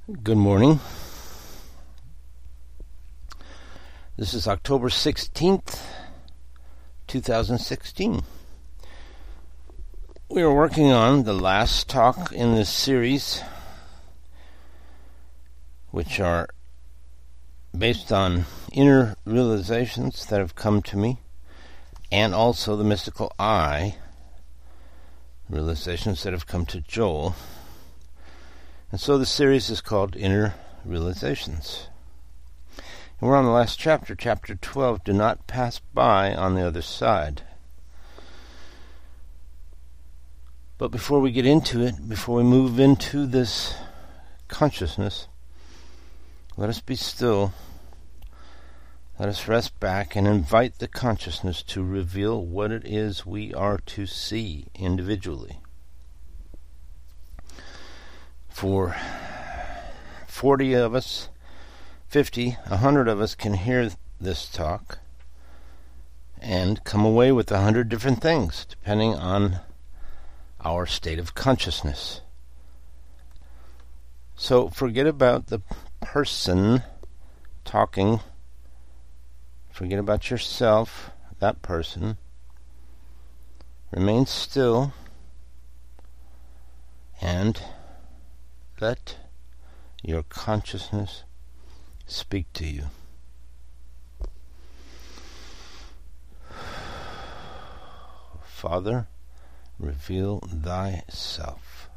Good morning. This is October 16th, 2016. We are working on the last talk in this series, which are based on inner realizations that have come to me, and also the mystical I realizations that have come to Joel. And so the series is called Inner Realizations. And we're on the last chapter, chapter 12, Do Not Pass By on the Other Side. But before we get into it, before we move into this consciousness, let us be still. Let us rest back and invite the consciousness to reveal what it is we are to see individually. For 40 of us, 50, 100 of us can hear this talk and come away with 100 different things, depending on our state of consciousness. So forget about the person talking. Forget about yourself, that person. Remain still and let your consciousness speak to you. Father, reveal thyself.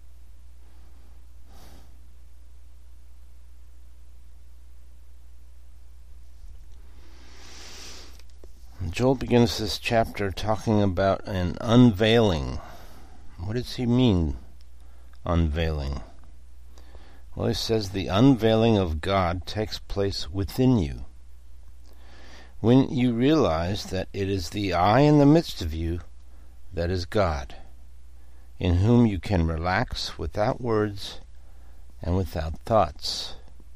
Joel begins this chapter talking about an unveiling. What does he mean, unveiling? Well, he says the unveiling of God takes place within you. When you realize that it is the I in the midst of you that is God, in whom you can relax without words and without thoughts.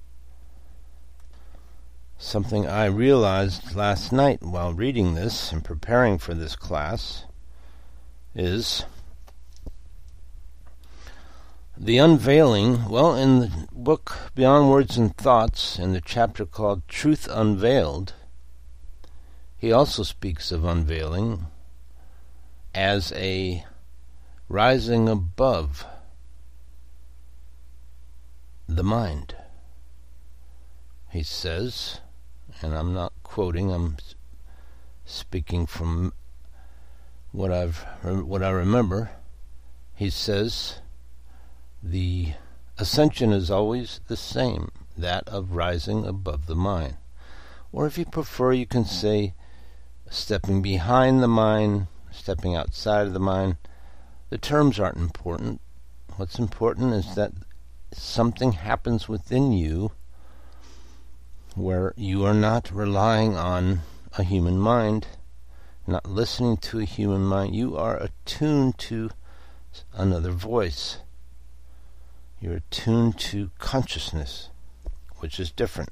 Something I realized last night while reading this and preparing for this class is the unveiling. Well, in the book Beyond Words and Thoughts, in the chapter called Truth Unveiled, he also speaks of unveiling as a rising above the mind. He says, and I'm not quoting, I'm speaking from what I remember, he says, the ascension is always the same, that of rising above the mind. Or if you prefer, you can say stepping behind the mind, stepping outside of the mind. The terms aren't important. What's important is that something happens within you where you are not relying on a human mind, not listening to a human mind. You are attuned to another voice. You're attuned to consciousness, which is different.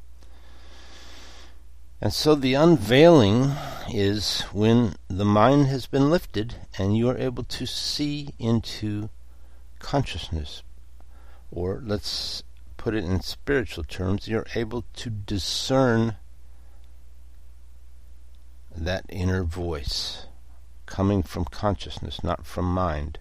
And so the unveiling is when the mind has been lifted and you are able to see into consciousness. Or let's put it in spiritual terms, you're able to discern that inner voice coming from consciousness, not from mind.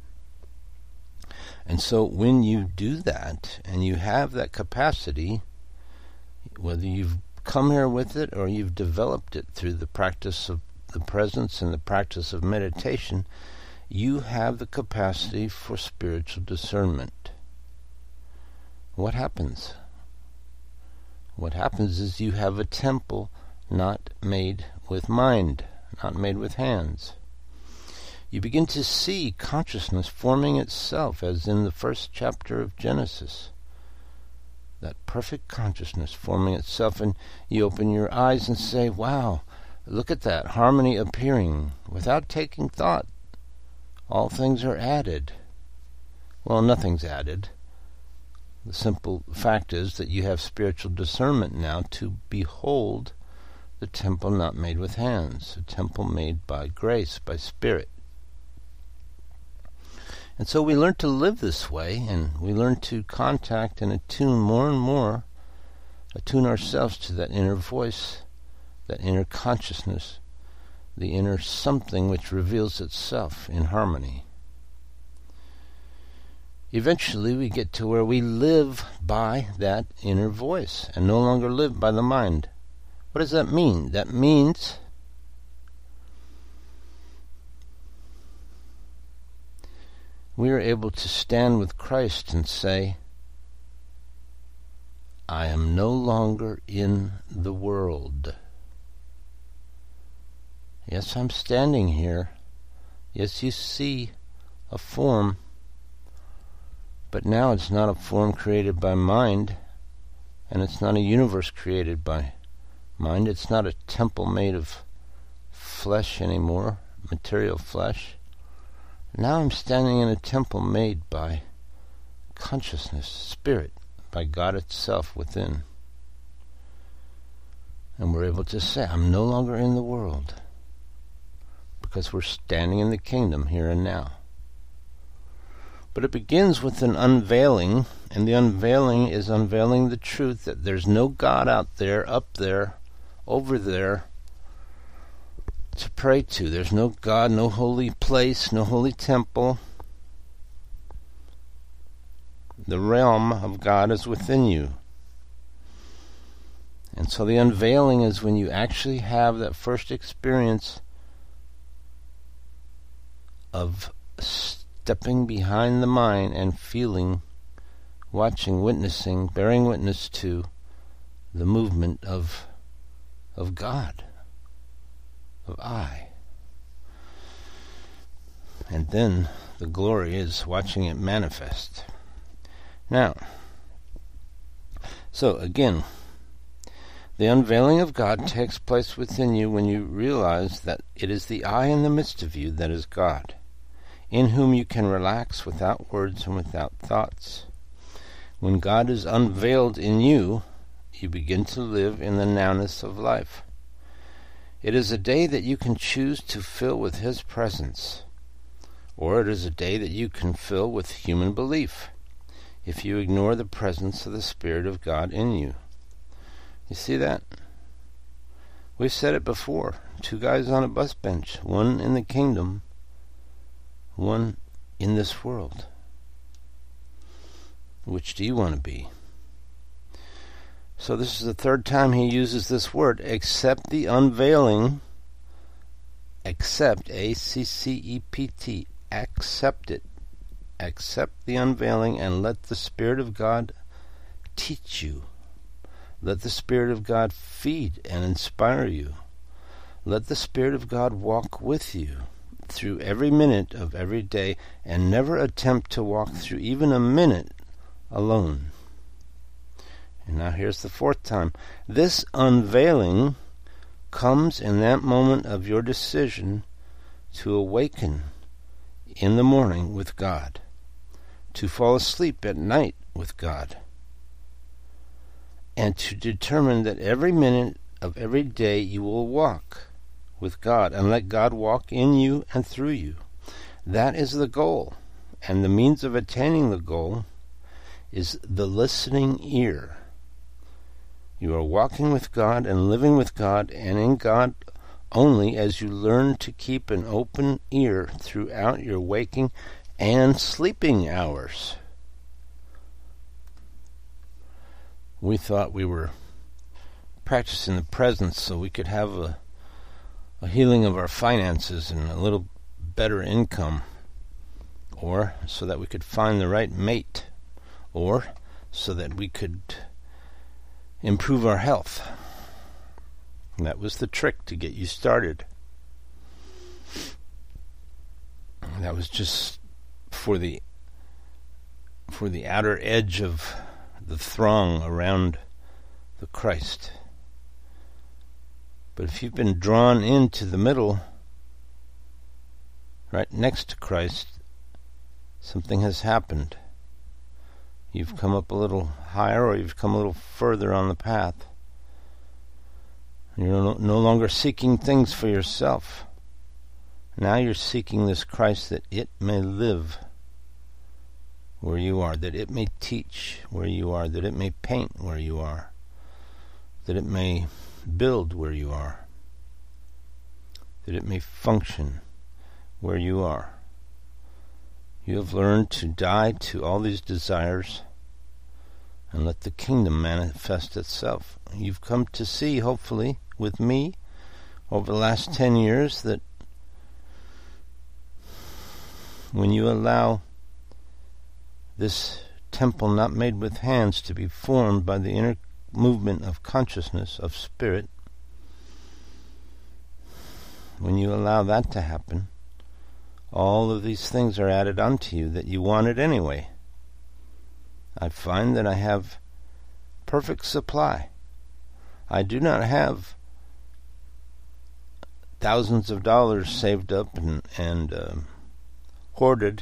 And so when you do that, and you have that capacity, whether you've come here with it or you've developed it through the practice of the presence and the practice of meditation, you have the capacity for spiritual discernment. What happens? What happens is you have a temple not made with mind, not made with hands. You begin to see consciousness forming itself, as in the first chapter of Genesis. That perfect consciousness forming itself, and you open your eyes and say, wow, look at that harmony appearing without taking thought. All things are added. Well, nothing's added. The simple fact is that you have spiritual discernment now to behold the temple not made with hands, a temple made by grace, by spirit. And so we learn to live this way, and we learn to contact and attune more and more, attune ourselves to that inner voice, that inner consciousness, the inner something which reveals itself in harmony. Eventually we get to where we live by that inner voice and no longer live by the mind. What does that mean? That means we are able to stand with Christ and say, I am no longer in the world. Yes, I'm standing here. Yes, you see a form, but now it's not a form created by mind, and it's not a universe created by mind. It's not a temple made of flesh anymore, material flesh. Now I'm standing in a temple made by consciousness, spirit, by God itself within. And we're able to say, I'm no longer in the world, because we're standing in the kingdom here and now. But it begins with an unveiling, and the unveiling is unveiling the truth that there's no God out there, up there, over there, to pray to. There's no God, no holy place, no holy temple. The realm of God is within you. And so the unveiling is when you actually have that first experience of stepping behind the mind and feeling, watching, witnessing, bearing witness to the movement of God, of I. And then the glory is watching it manifest. Now, so again, the unveiling of God takes place within you when you realize that it is the I in the midst of you that is God, in whom you can relax without words and without thoughts. When God is unveiled in you, you begin to live in the nowness of life. It is a day that you can choose to fill with His presence, or it is a day that you can fill with human belief, if you ignore the presence of the Spirit of God in you. You see that? We've said it before. 2 guys on a bus bench, one in the kingdom, one in this world. Which do you want to be? So this is the third time he uses this word, accept the unveiling, accept, A-C-C-E-P-T, accept it. Accept the unveiling and let the Spirit of God teach you. Let the Spirit of God feed and inspire you. Let the Spirit of God walk with you through every minute of every day, and never attempt to walk through even a minute alone. And now here's the fourth time. This unveiling comes in that moment of your decision to awaken in the morning with God, to fall asleep at night with God, and to determine that every minute of every day you will walk with God and let God walk in you and through you. That is the goal, and the means of attaining the goal is the listening ear. You are walking with God and living with God and in God only as you learn to keep an open ear throughout your waking and sleeping hours. We thought we were practicing the presence so we could have a healing of our finances and a little better income, or so that we could find the right mate, or so that we could improve our health. And that was the trick to get you started. That was just for the outer edge of the throng around the Christ. But if you've been drawn into the middle, right next to Christ, something has happened. You've come up a little higher, or you've come a little further on the path. You're no longer seeking things for yourself. Now you're seeking this Christ that it may live where you are, that it may teach where you are, that it may paint where you are, that it may build where you are, that it may function where you are. You have learned to die to all these desires and let the kingdom manifest itself. You've come to see, hopefully, with me, over the last 10 years, that when you allow this temple not made with hands to be formed by the inner movement of consciousness, of spirit, when you allow that to happen, all of these things are added onto you that you wanted anyway. I find that I have perfect supply. I do not have thousands of dollars saved up and hoarded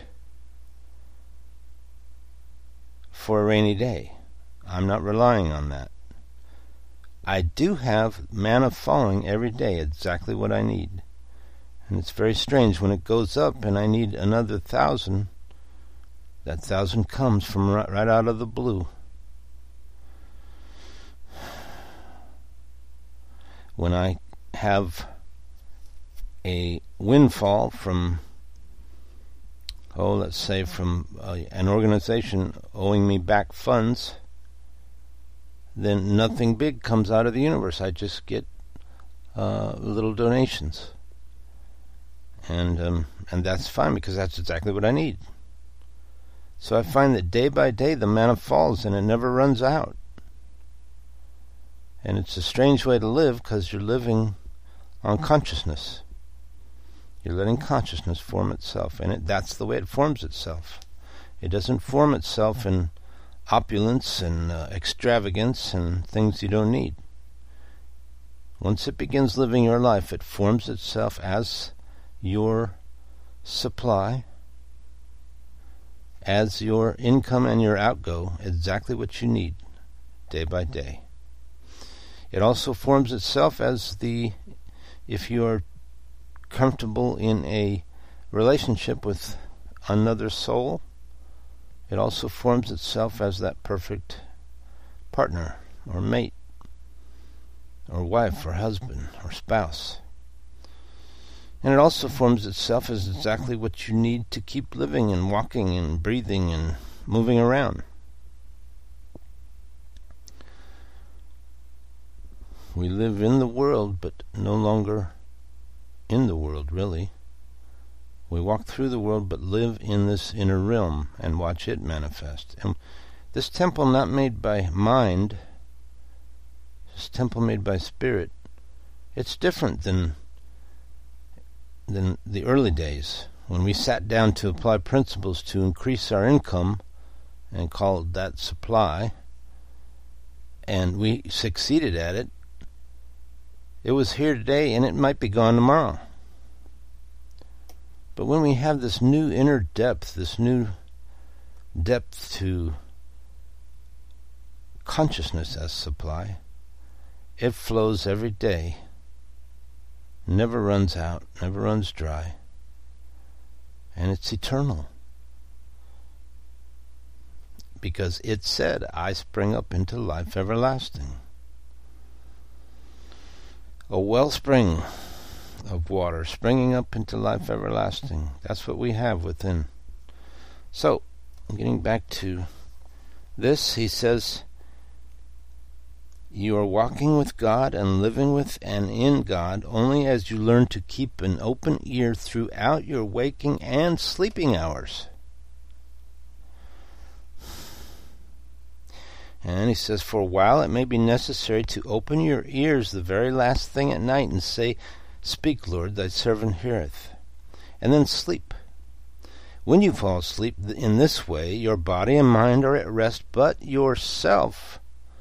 for a rainy day. I'm not relying on that. I do have manna falling every day, exactly what I need. And it's very strange when it goes up and I need another 1,000. That 1,000 comes from right out of the blue. When I have a windfall from, let's say from an organization owing me back funds, then nothing big comes out of the universe. I just get little donations. And that's fine, because that's exactly what I need. So I find that day by day the manna falls and it never runs out. And it's a strange way to live, because you're living on consciousness. You're letting consciousness form itself, and that's the way it forms itself. It doesn't form itself in opulence and extravagance and things you don't need. Once it begins living your life, it forms itself as your supply, as your income and your outgo, exactly what you need, day by day. It also forms itself as if you are comfortable in a relationship with another soul, it also forms itself as that perfect partner or mate or wife or husband or spouse. And it also forms itself as exactly what you need to keep living and walking and breathing and moving around. We live in the world, but no longer in the world, really. We walk through the world, but live in this inner realm and watch it manifest. And this temple not made by mind, this temple made by spirit, it's different than the early days, when we sat down to apply principles to increase our income and called that supply, and we succeeded at it. It was here today and it might be gone tomorrow. But when we have this new inner depth, this new depth to consciousness as supply, it flows every day, never runs out, never runs dry, and it's eternal. Because it said, I spring up into life everlasting. A wellspring of water springing up into life everlasting. That's what we have within. So, getting back to this, he says, you are walking with God and living with and in God only as you learn to keep an open ear throughout your waking and sleeping hours. And he says, for a while it may be necessary to open your ears the very last thing at night and say, speak, Lord, thy servant heareth. And then sleep. When you fall asleep in this way, your body and mind are at rest, but yourself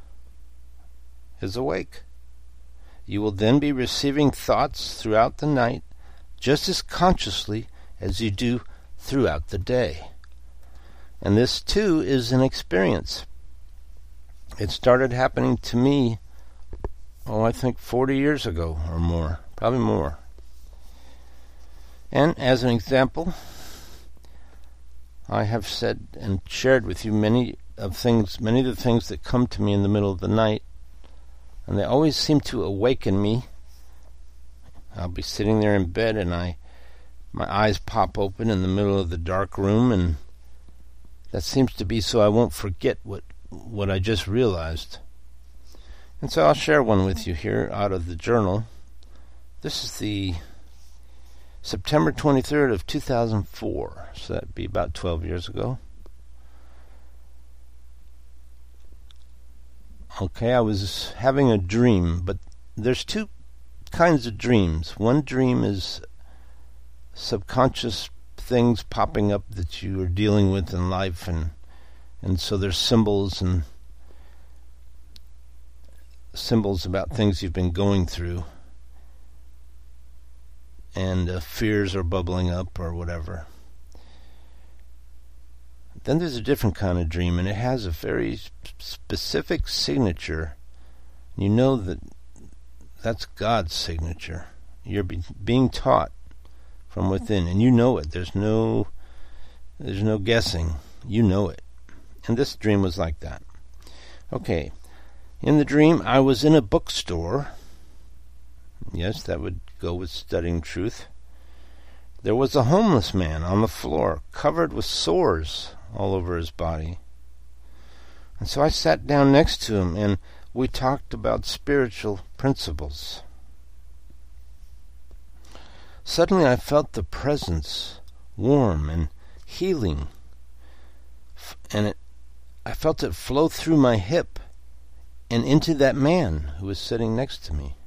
is awake. You will then be receiving thoughts throughout the night, just as consciously as you do throughout the day. And this, too, is an experience. It started happening to me, I think 40 years ago or more, probably more. And as an example, I have said and shared with you many of the things that come to me in the middle of the night, and they always seem to awaken me. I'll be sitting there in bed, and my eyes pop open in the middle of the dark room, and that seems to be so I won't forget what I just realized. And so I'll share one with you here out of the journal. This is the September 23rd of 2004, so that'd be about 12 years ago. Okay, I was having a dream, but there's two kinds of dreams. One dream is subconscious things popping up that you are dealing with in life, and so there's symbols about things you've been going through, and fears are bubbling up or whatever. Then there's a different kind of dream, and it has a very specific signature. You know that's God's signature. You're being taught from within, and you know it. There's no guessing. You know it. And this dream was like that. Okay. In the dream, I was in a bookstore. Yes, that would go with studying truth. There was a homeless man on the floor, covered with sores all over his body. And so I sat down next to him, and we talked about spiritual principles. Suddenly I felt the presence, warm and healing, and I felt it flow through my hip and into that man who was sitting next to me.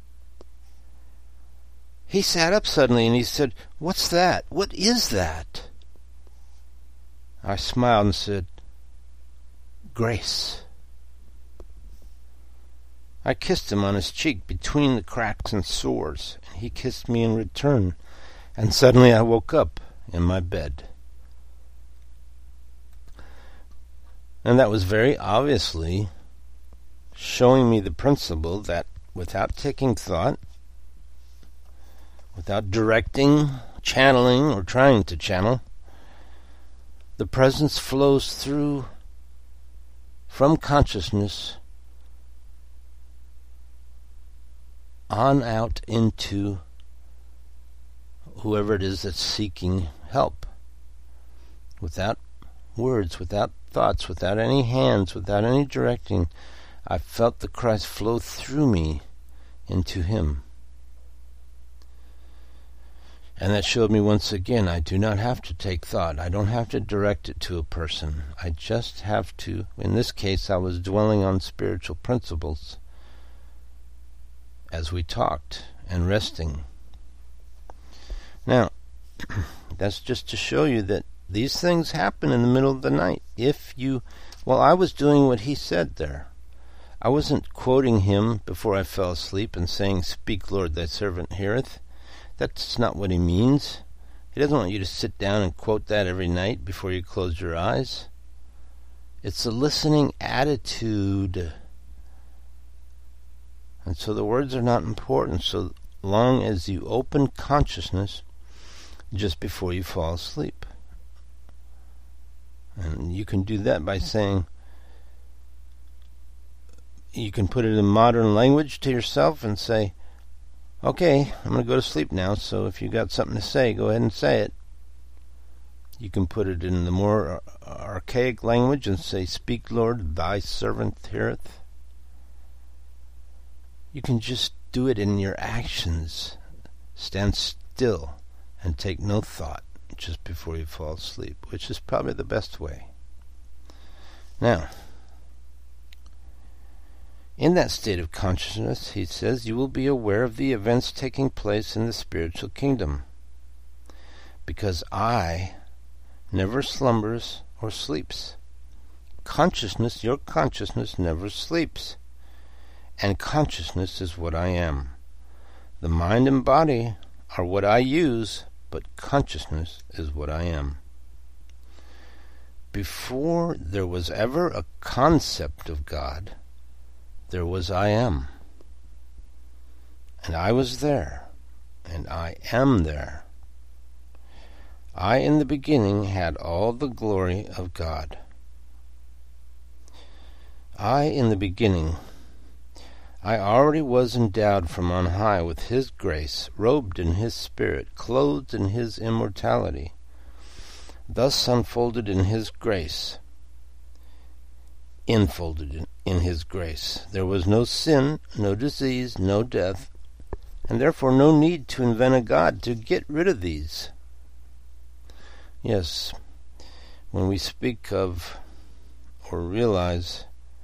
He sat up suddenly and he said, "What's that? What is that?" I smiled and said, "Grace." I kissed him on his cheek between the cracks and sores, and he kissed me in return, and suddenly I woke up in my bed. And that was very obviously showing me the principle that without taking thought, without directing, channeling, or trying to channel, the presence flows through from consciousness on out into whoever it is that's seeking help. Without words, without thoughts, without any hands, without any directing, I felt the Christ flow through me into him. And that showed me once again, I do not have to take thought. I don't have to direct it to a person. I just have to, in this case, I was dwelling on spiritual principles as we talked and resting. Now, that's just to show you that these things happen in the middle of the night. I was doing what he said there. I wasn't quoting him before I fell asleep and saying, "Speak, Lord, thy servant heareth." That's not what he means. He doesn't want you to sit down and quote that every night before you close your eyes. It's a listening attitude. And so the words are not important so long as you open consciousness just before you fall asleep. And you can do that by saying, you can put it in modern language to yourself and say, "Okay, I'm going to go to sleep now, so if you got something to say, go ahead and say it." You can put it in the more archaic language and say, "Speak, Lord, thy servant heareth." You can just do it in your actions. Stand still and take no thought just before you fall asleep, which is probably the best way. Now, in that state of consciousness, he says, you will be aware of the events taking place in the spiritual kingdom, because I never slumbers or sleeps. Consciousness, your consciousness, never sleeps, and consciousness is what I am. The mind and body are what I use, but consciousness is what I am. Before there was ever a concept of God, there was I am. And I was there, and I am there. I in the beginning had all the glory of God. I in the beginning, I already was endowed from on high with His grace, robed in His Spirit, clothed in His immortality, thus unfolded in His grace, enfolded in His grace. There was no sin, no disease, no death, and therefore no need to invent a God to get rid of these. Yes, when we speak of or realize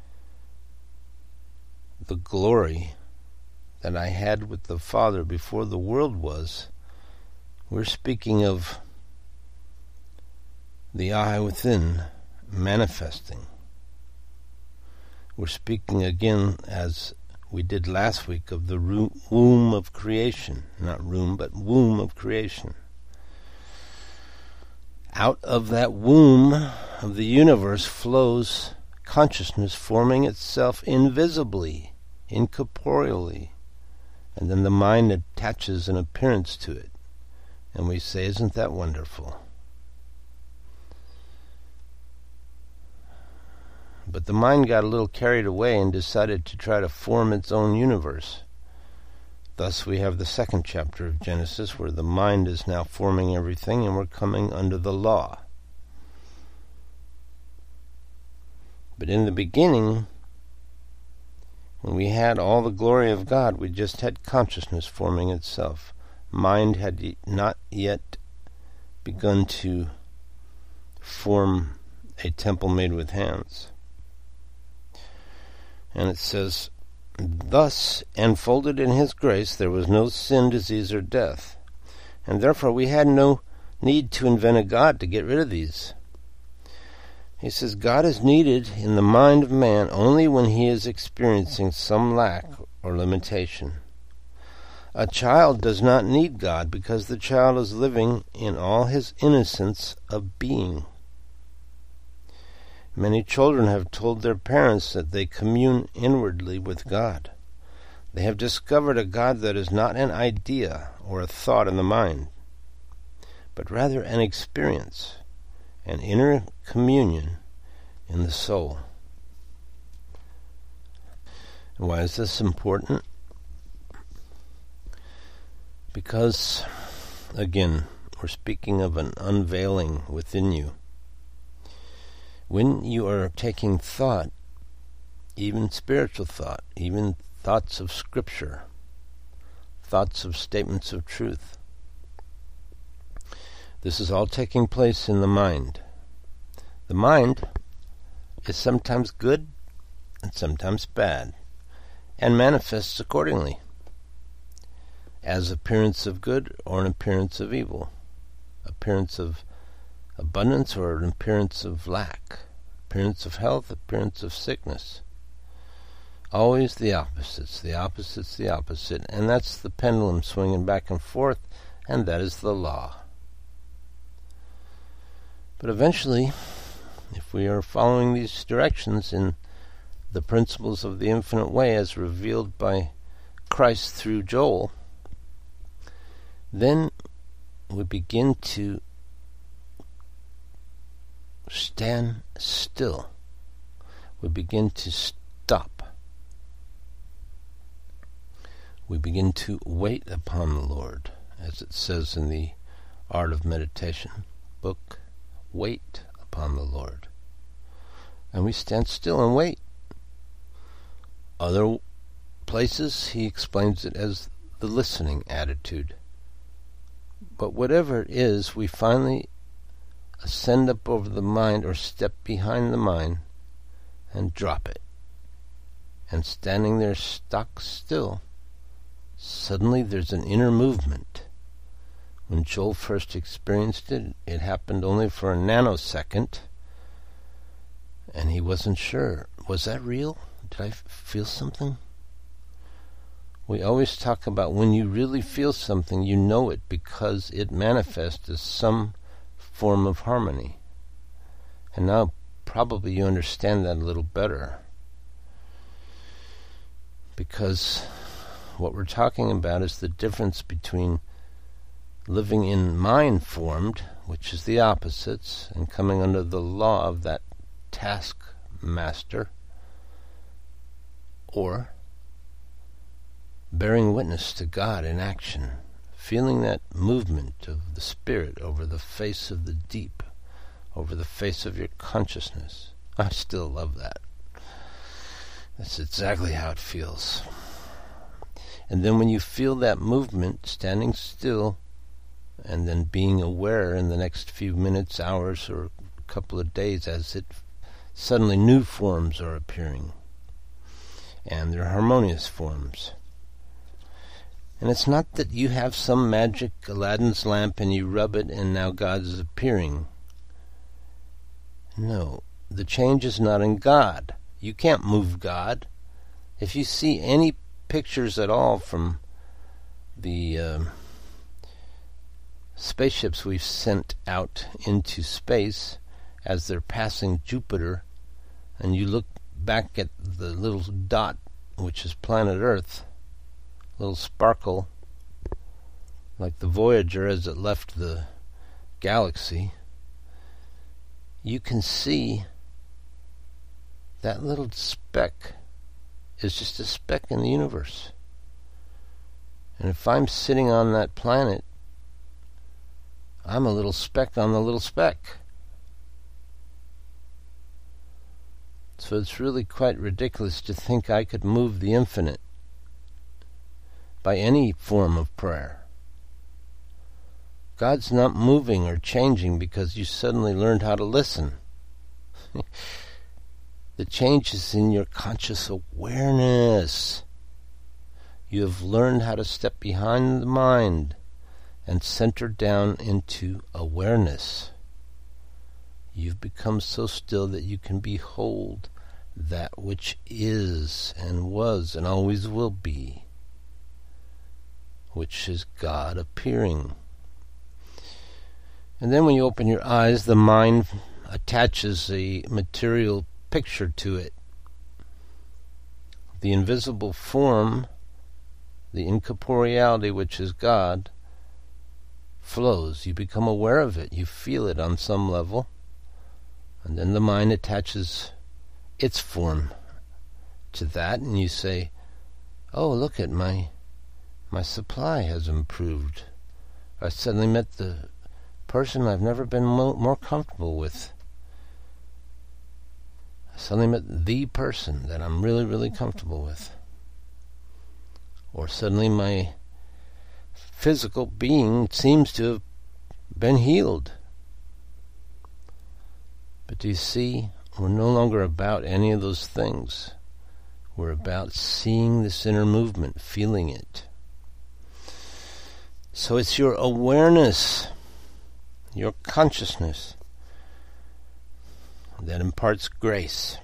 the glory that I had with the Father before the world was, we're speaking of the I within manifesting. We're speaking again, as we did last week, of the womb of creation. Not room, but womb of creation. Out of that womb of the universe flows consciousness forming itself invisibly, incorporeally, and then the mind attaches an appearance to it. And we say, isn't that wonderful? But the mind got a little carried away and decided to try to form its own universe. Thus we have the second chapter of Genesis, where the mind is now forming everything, and we're coming under the law. But in the beginning, when we had all the glory of God, we just had consciousness forming itself. Mind had not yet begun to form a temple made with hands. And it says, thus enfolded in His grace there was no sin, disease, or death. And therefore we had no need to invent a God to get rid of these. He says God is needed in the mind of man only when he is experiencing some lack or limitation. A child does not need God because the child is living in all his innocence of being. Many children have told their parents that they commune inwardly with God. They have discovered a God that is not an idea or a thought in the mind, but rather an experience, an inner communion in the soul. And why is this important? Because, again, we're speaking of an unveiling within you. When you are taking thought, even spiritual thought, even thoughts of Scripture, thoughts of statements of truth, this is all taking place in the mind. The mind is sometimes good and sometimes bad, and manifests accordingly, as appearance of good or an appearance of evil, appearance of abundance or an appearance of lack, appearance of health, appearance of sickness. Always the opposites, the opposites, the opposite, and that's the pendulum swinging back and forth, and that is the law. But eventually, if we are following these directions in the principles of the infinite way as revealed by Christ through Joel, then we begin to stand still. We begin to stop. We begin to wait upon the Lord, as it says in the Art of Meditation book. Wait upon the Lord. And we stand still and wait. Other places he explains it as the listening attitude. But whatever it is, we finally ascend up over the mind or step behind the mind and drop it. And standing there stock still, suddenly there's an inner movement. When Joel first experienced it, it happened only for a nanosecond, and he wasn't sure. Was that real? Did I feel something? We always talk about when you really feel something, you know it because it manifests as some form of harmony. And now probably you understand that a little better. Because what we're talking about is the difference between living in mind-formed, which is the opposites, and coming under the law of that taskmaster, or bearing witness to God in action, feeling that movement of the Spirit over the face of the deep, over the face of your consciousness. I still love that. That's exactly how it feels. And then when you feel that movement, standing still, and then being aware in the next few minutes, hours, or a couple of days as it suddenly new forms are appearing. And they're harmonious forms. And it's not that you have some magic Aladdin's lamp and you rub it and now God is appearing. No, the change is not in God. You can't move God. If you see any pictures at all from the spaceships we've sent out into space as they're passing Jupiter, and you look back at the little dot, which is planet Earth, little sparkle, like the Voyager as it left the galaxy, you can see that little speck is just a speck in the universe. And if I'm sitting on that planet, I'm a little speck on the little speck. So it's really quite ridiculous to think I could move the infinite by any form of prayer. God's not moving or changing because you suddenly learned how to listen. The change is in your conscious awareness. You have learned how to step behind the mind and center down into awareness. You've become so still that you can behold that which is and was and always will be, which is God appearing. And then when you open your eyes, the mind attaches a material picture to it. The invisible form, the incorporeality, which is God, flows. You become aware of it. You feel it on some level. And then the mind attaches its form to that, and you say, oh, look at my supply has improved. I suddenly met the person I've never been more comfortable with. I suddenly met the person that I'm really, really comfortable with. Or suddenly my physical being seems to have been healed. But do you see, we're no longer about any of those things. We're about seeing this inner movement, feeling it. So it's your awareness, your consciousness, that imparts grace.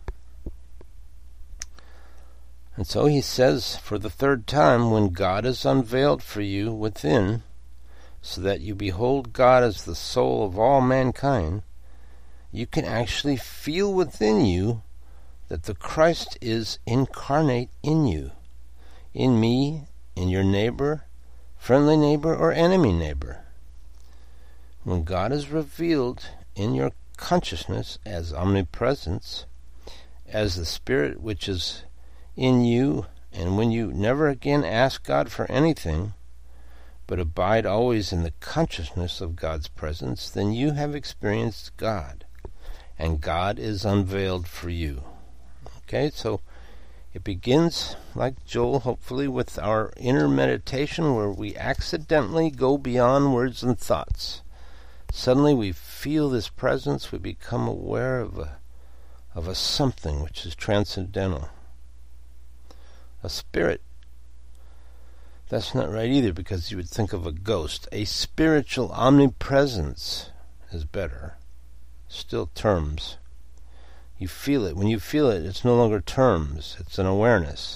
And so he says for the third time, when God is unveiled for you within, so that you behold God as the soul of all mankind, you can actually feel within you that the Christ is incarnate in you, in me, in your neighbor, friendly neighbor, or enemy neighbor. When God is revealed in your consciousness as omnipresence, as the Spirit which is in you, and when you never again ask God for anything, but abide always in the consciousness of God's presence, then you have experienced God, and God is unveiled for you. Okay, so it begins, like Joel, hopefully, with our inner meditation where we accidentally go beyond words and thoughts. Suddenly we feel this presence, we become aware of a something which is transcendental. A spirit. That's not right either, because you would think of a ghost. A spiritual omnipresence is better. Still terms. You feel it. When you feel it, it's no longer terms. It's an awareness.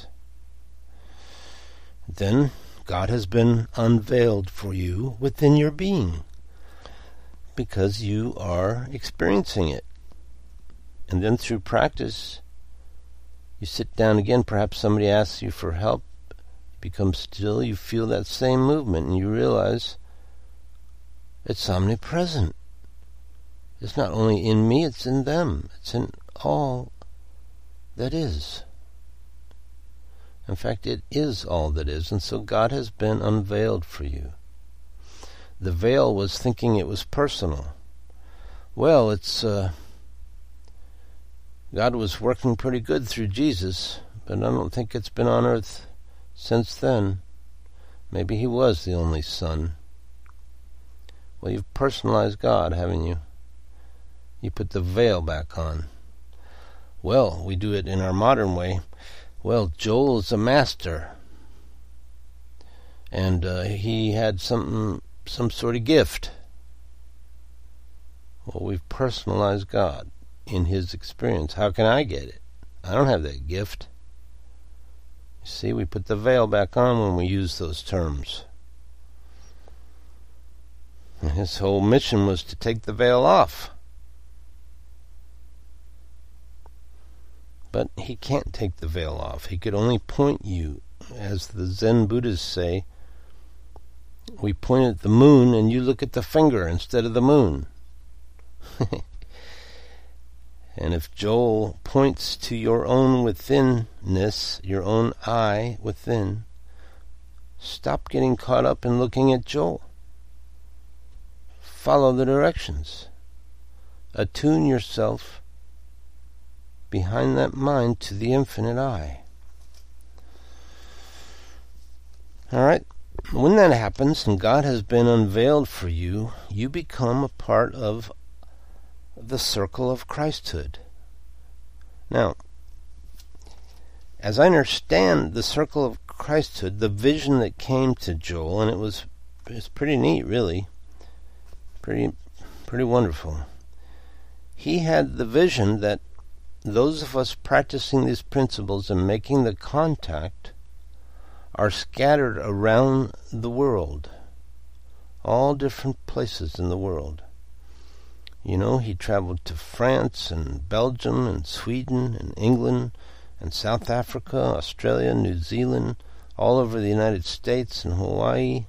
Then God has been unveiled for you within your being, because you are experiencing it. And then through practice, you sit down again, perhaps somebody asks you for help, you become still, you feel that same movement, and you realize, It's omnipresent. It's not only in me, it's in them. It's in all that is. In fact, it is all that is, and so God has been unveiled for you. The veil was thinking it was personal. Well, God was working pretty good through Jesus, but I don't think it's been on earth since then. Maybe he was the only son. Well, you've personalized God, haven't you? You put the veil back on. Well, we do it in our modern way. Well, Joel is a master, and he had some sort of gift. Well, we've personalized God in his experience. How can I get it? I don't have that gift. You see, we put the veil back on when we use those terms. And his whole mission was to take the veil off. But he can't take the veil off. He could only point you. As the Zen Buddhists say, we point at the moon and you look at the finger instead of the moon. And if Joel points to your own withinness, your own eye within, stop getting caught up in looking at Joel. Follow the directions. Attune yourself behind that mind to the infinite eye. Alright? When that happens and God has been unveiled for you, you become a part of the circle of Christhood. Now, as I understand the circle of Christhood, the vision that came to Joel, and it's pretty neat, really. Pretty wonderful. He had the vision that those of us practicing these principles and making the contact are scattered around the world, all different places in the world. You know, he traveled to France and Belgium and Sweden and England and South Africa, Australia, New Zealand, all over the United States and Hawaii,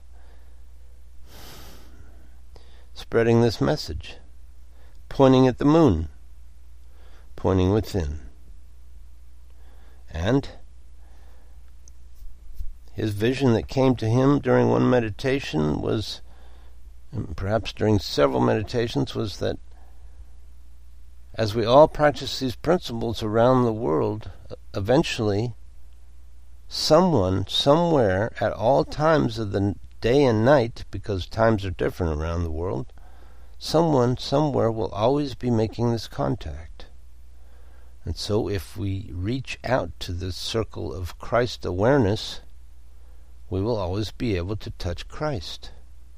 spreading this message, pointing at the moon, pointing within. And his vision that came to him during one meditation was, and perhaps during several meditations, was that as we all practice these principles around the world, eventually someone, somewhere, at all times of the day and night, because times are different around the world, someone, somewhere will always be making this contact. And so if we reach out to this circle of Christ awareness, we will always be able to touch Christ.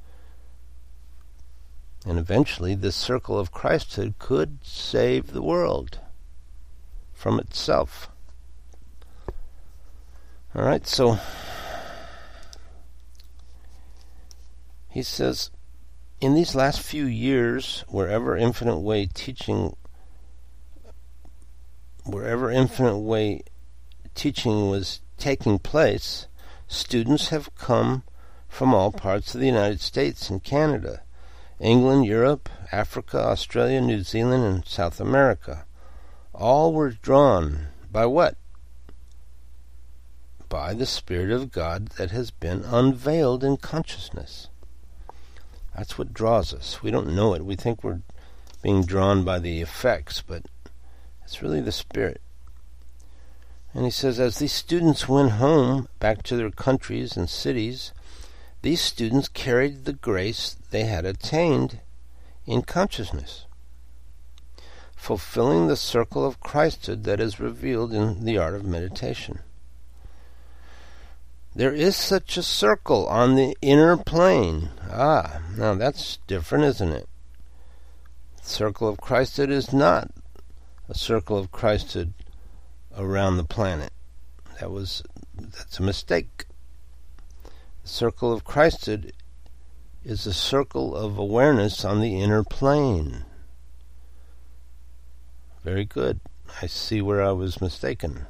And eventually this circle of Christhood could save the world from itself. Alright, so he says, in these last few years, wherever infinite way teaching was taking place, students have come from all parts of the United States and Canada, England, Europe, Africa, Australia, New Zealand, and South America. All were drawn by what? By the Spirit of God that has been unveiled in consciousness. That's what draws us. We don't know it. We think we're being drawn by the effects, but it's really the Spirit. And he says, as these students went home, back to their countries and cities, these students carried the grace they had attained in consciousness, fulfilling the circle of Christhood that is revealed in the art of meditation. There is such a circle on the inner plane. Now that's different, isn't it? The circle of Christhood is not a circle of Christhood around the planet. That's a mistake. The circle of Christhood is a circle of awareness on the inner plane. Very good. I see where I was mistaken.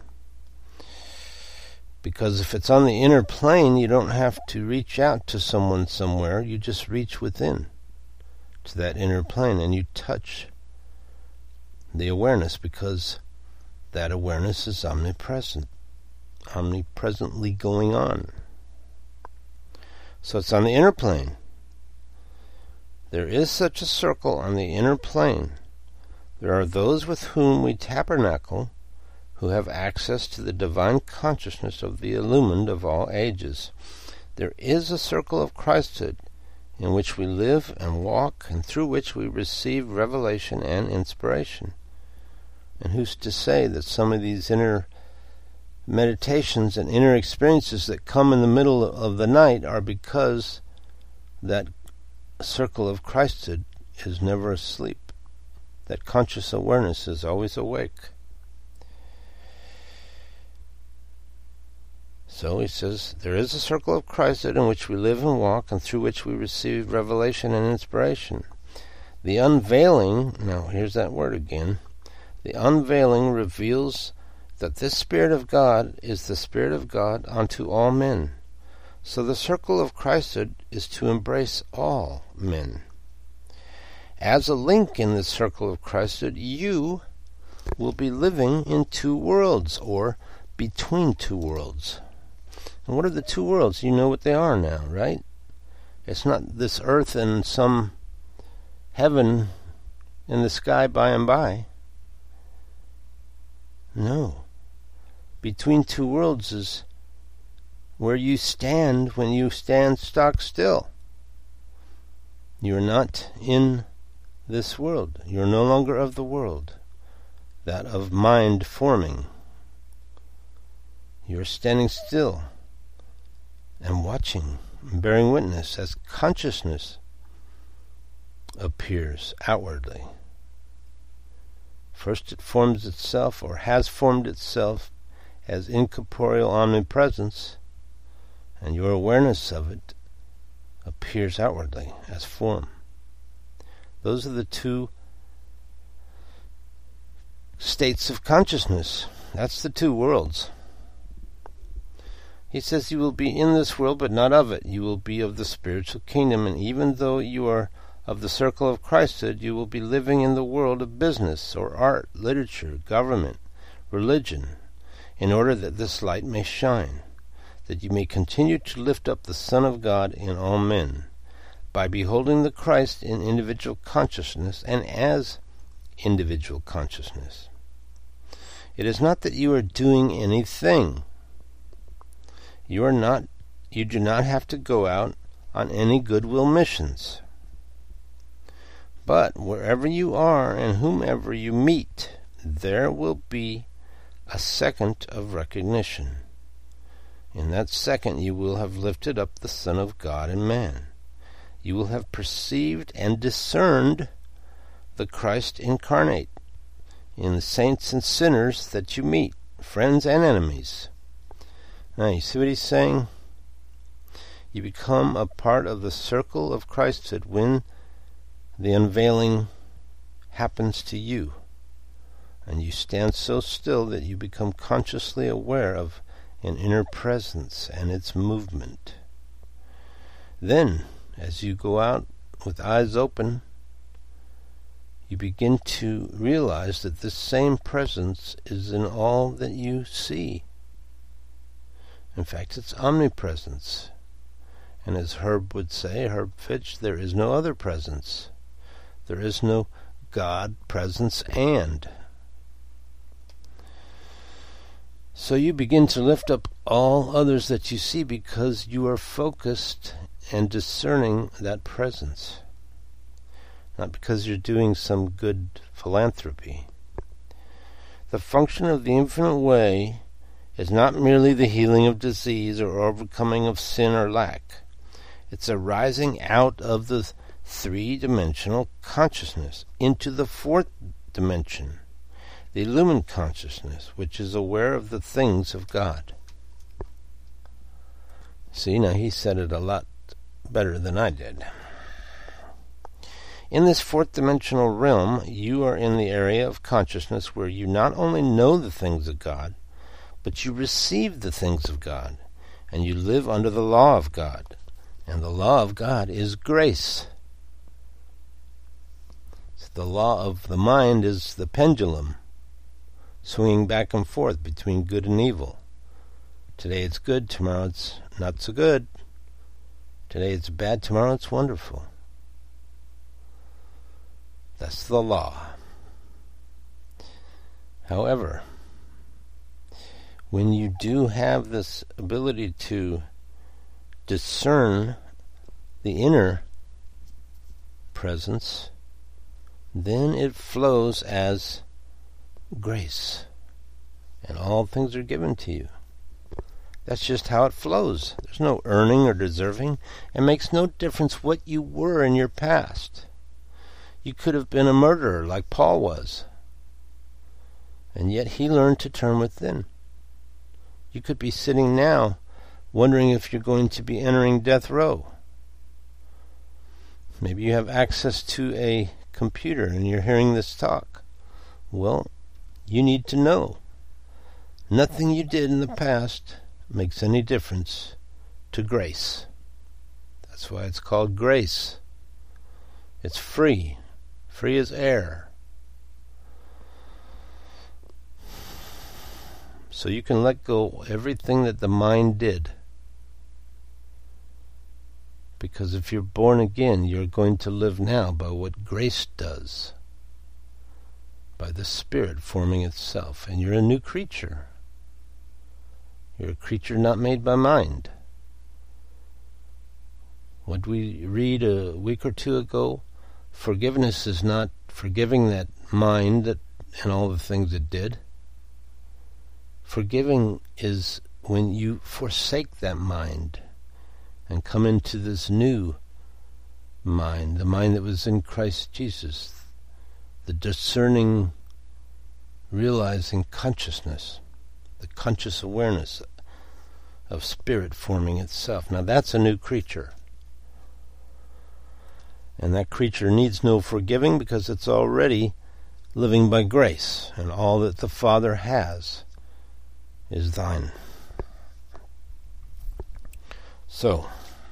Because if it's on the inner plane, you don't have to reach out to someone somewhere. You just reach within. to that inner plane, and you touch the awareness, because that awareness is omnipresently going on. So it's on the inner plane. There is such a circle on the inner plane. There are those with whom we tabernacle who have access to the divine consciousness of the illumined of all ages. There is a circle of Christhood in which we live and walk, and through which we receive revelation and inspiration. And who's to say that some of these inner meditations and inner experiences that come in the middle of the night are because that circle of Christhood is never asleep. That conscious awareness is always awake. So he says, there is a circle of Christhood in which we live and walk, and through which we receive revelation and inspiration. The unveiling, now here's that word again, the unveiling reveals that this Spirit of God is the Spirit of God unto all men. So the circle of Christhood is to embrace all men. As a link in the circle of Christhood, you will be living in two worlds, or between two worlds. And what are the two worlds? You know what they are now, right? It's not this earth and some heaven in the sky by and by. No. Between two worlds is where you stand when you stand stock still. You're not in this world. You're no longer of the world, that of mind forming. You're standing still and watching, and bearing witness as consciousness appears outwardly. First it forms itself, or has formed itself, as incorporeal omnipresence, and your awareness of it appears outwardly as form. Those are the two states of consciousness. That's the two worlds. He says you will be in this world, but not of it. You will be of the spiritual kingdom, and even though you are of the circle of Christhood, you will be living in the world of business, or art, literature, government, religion, in order that this light may shine, that you may continue to lift up the Son of God in all men, by beholding the Christ in individual consciousness and as individual consciousness. It is not that you are doing anything. You do not have to go out on any goodwill missions. But wherever you are and whomever you meet, there will be a second of recognition. In that second you will have lifted up the Son of God in man. You will have perceived and discerned the Christ incarnate in the saints and sinners that you meet, friends and enemies. Now, you see what he's saying? You become a part of the circle of Christhood when the unveiling happens to you, and you stand so still that you become consciously aware of an inner presence and its movement. Then, as you go out with eyes open, you begin to realize that this same presence is in all that you see. In fact, it's omnipresence. And as Herb would say, Herb Fitch, there is no other presence. There is no God presence and. So you begin to lift up all others that you see because you are focused and discerning that presence. Not because you're doing some good philanthropy. The function of the infinite way is not merely the healing of disease or overcoming of sin or lack. It's a rising out of the three-dimensional consciousness into the fourth dimension, the illumined consciousness, which is aware of the things of God. See, now he said it a lot better than I did. In this fourth dimensional realm, you are in the area of consciousness where you not only know the things of God, but you receive the things of God, and you live under the law of God. And the law of God is grace. So the law of the mind is the pendulum, swinging back and forth between good and evil. Today it's good, tomorrow it's not so good. Today it's bad, tomorrow it's wonderful. That's the law. However, when you do have this ability to discern the inner presence, then it flows as grace, and all things are given to you. That's just how it flows. There's no earning or deserving. It makes no difference what you were in your past. You could have been a murderer like Paul was, and yet he learned to turn within. You could be sitting now wondering if you're going to be entering death row. Maybe you have access to a computer and you're hearing this talk. Well, you need to know. Nothing you did in the past makes any difference to grace. That's why it's called grace. It's free. Free as air. So you can let go everything that the mind did. Because if you're born again, you're going to live now by what grace does. By the Spirit forming itself. And you're a new creature. You're a creature not made by mind. What we read a week or two ago, forgiveness is not forgiving that mind and all the things it did. Forgiving is when you forsake that mind and come into this new mind, the mind that was in Christ Jesus, the discerning, realizing consciousness, the conscious awareness of spirit forming itself. Now that's a new creature. And that creature needs no forgiving because it's already living by grace, and all that the Father has is thine. So,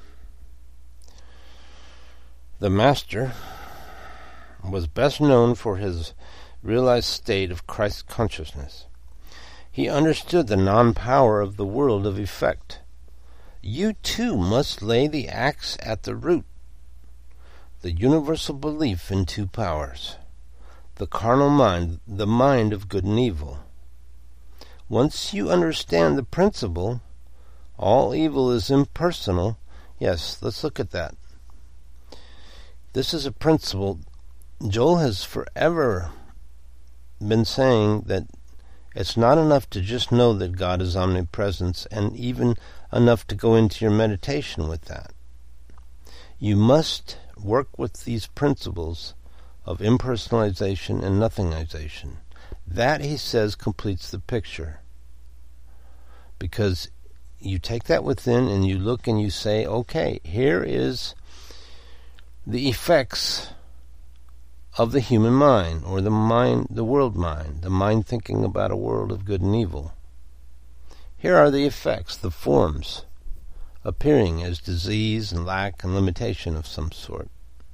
the Master was best known for his realized state of Christ consciousness. He understood the non-power of the world of effect. You too must lay the axe at the root. The universal belief in two powers. The carnal mind, the mind of good and evil. Once you understand the principle, all evil is impersonal. Yes, let's look at that. This is a principle. Joel has forever been saying that it's not enough to just know that God is omnipresent, and even enough to go into your meditation with that. You must work with these principles of impersonalization and nothingization. That, he says, completes the picture. Because you take that within and you look and you say, okay, here is the effects of the human mind, or the world mind, the mind thinking about a world of good and evil. Here are the effects, the forms, appearing as disease and lack and limitation of some sort.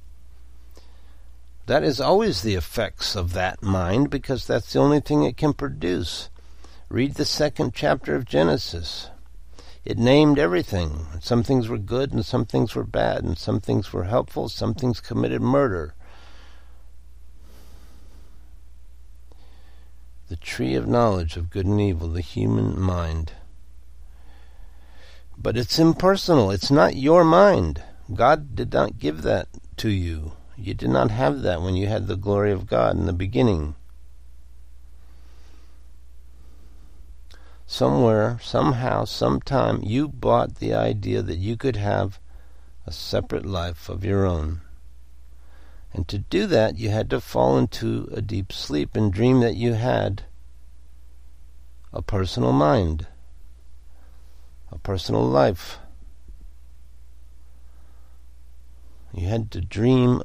That is always the effects of that mind, because that's the only thing it can produce. Read the 2nd chapter of Genesis. It named everything. Some things were good and some things were bad, and some things were helpful, some things committed murder. The tree of knowledge of good and evil, the human mind. But it's impersonal. It's not your mind. God did not give that to you. You did not have that when you had the glory of God in the beginning. Somewhere, somehow, sometime, you bought the idea that you could have a separate life of your own. And to do that, you had to fall into a deep sleep and dream that you had a personal mind, a personal life. You had to dream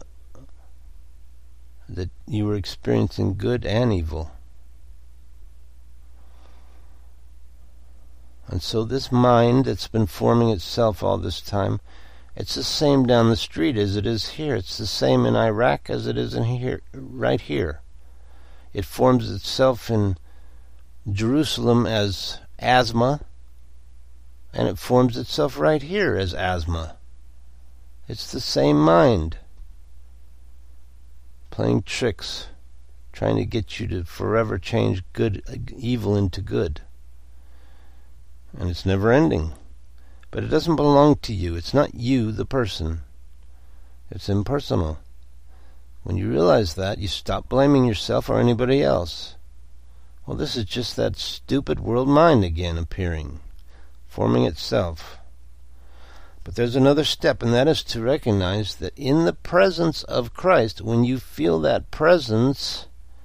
that you were experiencing good and evil. And so this mind that's been forming itself all this time It's the same down the street as it is here. It's the same in Iraq as it is in here, right here. It forms itself in Jerusalem as asthma, and it forms itself right here as asthma. It's the same mind playing tricks, trying to get you to forever change evil into good. And it's never ending. But it doesn't belong to you. It's not you, the person. It's impersonal. When you realize that, you stop blaming yourself or anybody else. Well, this is just that stupid world mind again appearing, forming itself. But there's another step, and that is to recognize that in the presence of Christ, when you feel that presence,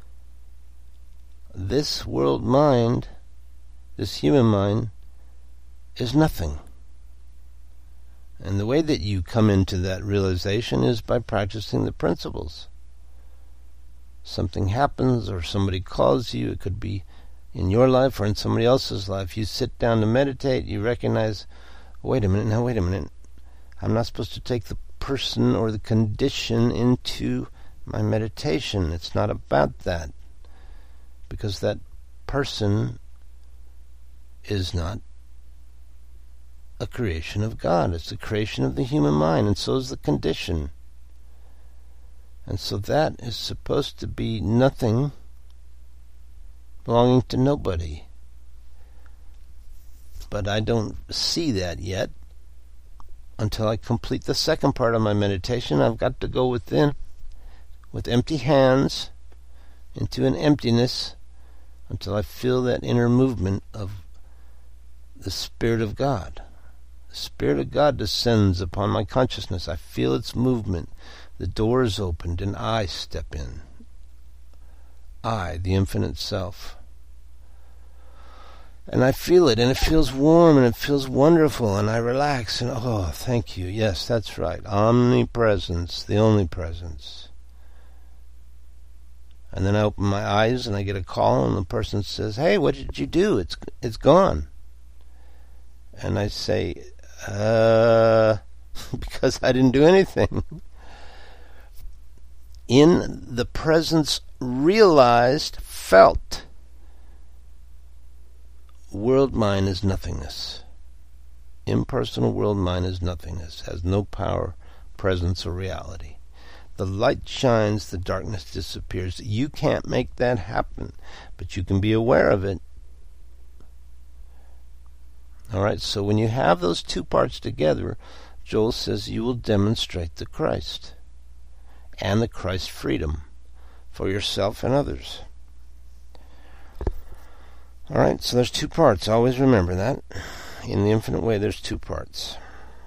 this world mind, this human mind, is nothing. And the way that you come into that realization is by practicing the principles. Something happens or somebody calls you. It could be in your life or in somebody else's life. You sit down to meditate. You recognize, wait a minute. I'm not supposed to take the person or the condition into my meditation. It's not about that. Because that person is not a creation of God. It's a creation of the human mind, and so is the condition. And so that is supposed to be nothing belonging to nobody. But I don't see that yet until I complete the second part of my meditation. I've got to go within with empty hands into an emptiness until I feel that inner movement of the Spirit of God. The Spirit of God descends upon my consciousness. I feel its movement. The door is opened and I step in. I, the infinite self. And I feel it, and it feels warm, and it feels wonderful, and I relax, and oh, thank you. Yes, that's right. Omnipresence, the only presence. And then I open my eyes, and I get a call, and the person says, hey, what did you do? It's gone. And I say, because I didn't do anything. In the presence realized, felt, world mind is nothingness. Impersonal world mind is nothingness, has no power, presence, or reality. The light shines, the darkness disappears. You can't make that happen, but you can be aware of it. Alright, so when you have those two parts together, Joel says you will demonstrate the Christ and the Christ freedom for yourself and others. Alright, so there's two parts. Always remember that. In the infinite way, there's two parts.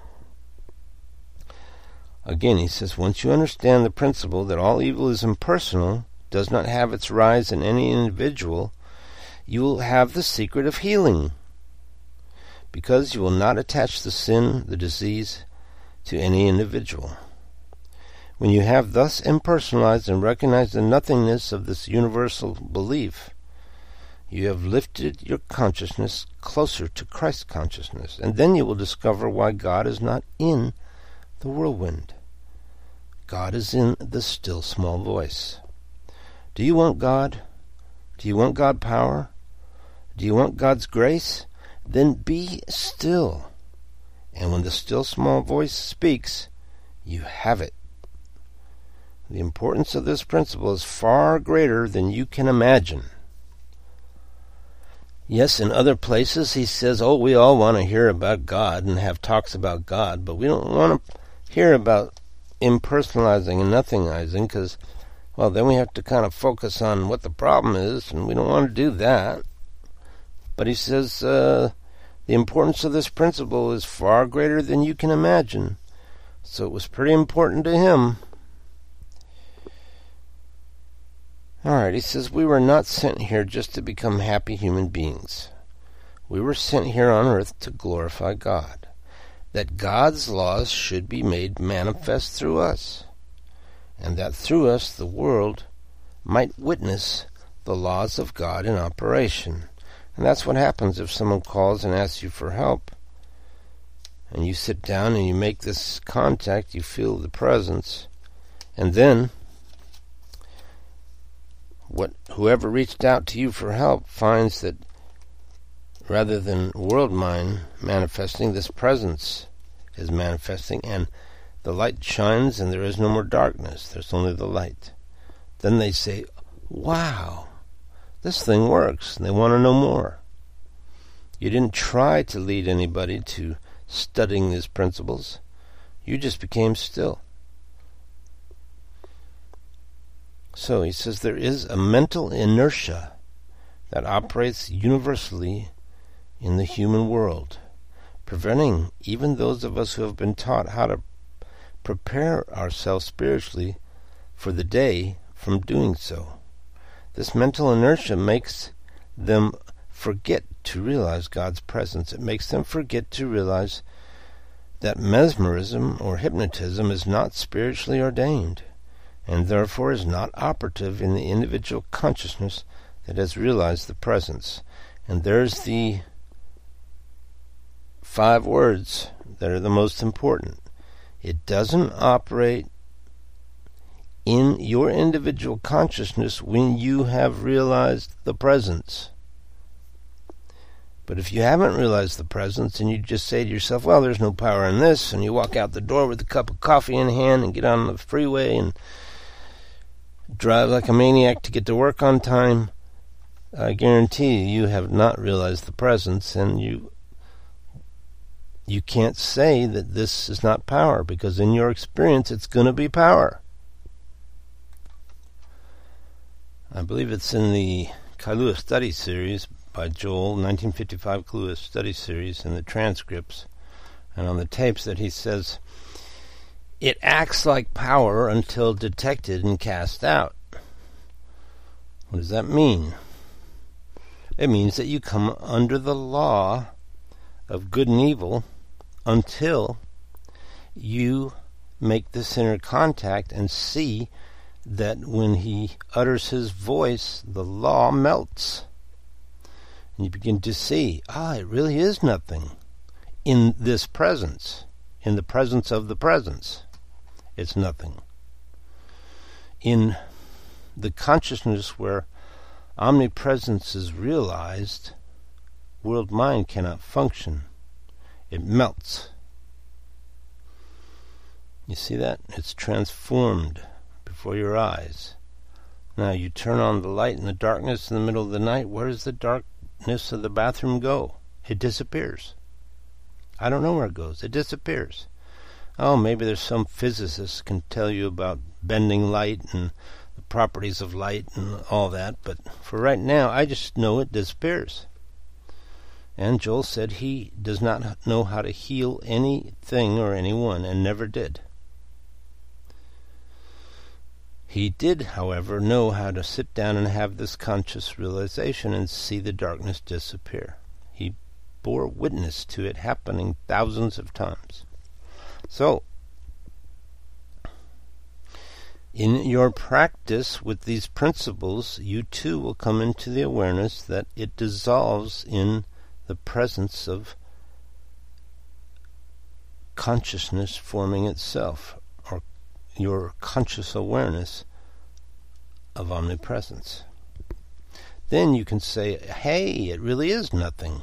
Again, he says, once you understand the principle that all evil is impersonal, does not have its rise in any individual, you will have the secret of healing, because you will not attach the sin, the disease, to any individual. When you have thus impersonalized and recognized the nothingness of this universal belief, you have lifted your consciousness closer to Christ consciousness, and then you will discover why God is not in the whirlwind. God is in the still small voice. Do you want God? Do you want God power? Do you want God's grace? Then be still. And when the still small voice speaks, you have it. The importance of this principle is far greater than you can imagine. Yes, in other places he says, we all want to hear about God and have talks about God, but we don't want to hear about impersonalizing and nothingizing because, then we have to kind of focus on what the problem is, and we don't want to do that. But he says the importance of this principle is far greater than you can imagine. So it was pretty important to him. Alright, he says, we were not sent here just to become happy human beings. We were sent here on earth to glorify God, that God's laws should be made manifest through us, and that through us the world might witness the laws of God in operation. And that's what happens if someone calls and asks you for help, and you sit down and you make this contact, you feel the presence, and then whoever reached out to you for help finds that rather than world mind manifesting, this presence is manifesting, and the light shines and there is no more darkness. There's only the light. Then they say, wow, this thing works, and they want to know more. You didn't try to lead anybody to studying these principles. You just became still. So he says there is a mental inertia that operates universally in the human world, preventing even those of us who have been taught how to prepare ourselves spiritually for the day from doing so. This mental inertia makes them forget to realize God's presence. It makes them forget to realize that mesmerism or hypnotism is not spiritually ordained, and therefore is not operative in the individual consciousness that has realized the presence. And there's the 5 words that are the most important. It doesn't operate in your individual consciousness when you have realized the presence. But if you haven't realized the presence and you just say to yourself, well, there's no power in this, and you walk out the door with a cup of coffee in hand and get on the freeway and drive like a maniac to get to work on time, I guarantee you have not realized the presence, and you can't say that this is not power, because in your experience it's going to be power. I believe it's in the Kailua Study Series by Joel, 1955 Kailua Study Series, in the transcripts and on the tapes, that he says, it acts like power until detected and cast out. What does that mean? It means that you come under the law of good and evil until you make this inner contact and see that when he utters his voice, the law melts. And you begin to see, it really is nothing in this presence, in the presence of the presence. It's nothing. In the consciousness where omnipresence is realized, world mind cannot function. It melts. You see that? It's transformed before your eyes. Now you turn on the light in the darkness in the middle of the night. Where does the darkness of the bathroom go? It disappears. I don't know where it goes. It disappears. Oh, maybe there's some physicist can tell you about bending light and the properties of light and all that, but for right now, I just know it disappears. And Joel said he does not know how to heal anything or anyone, and never did. He did, however, know how to sit down and have this conscious realization and see the darkness disappear. He bore witness to it happening thousands of times. So, in your practice with these principles, you too will come into the awareness that it dissolves in the presence of consciousness forming itself, or your conscious awareness of omnipresence. Then you can say, hey, it really is nothing.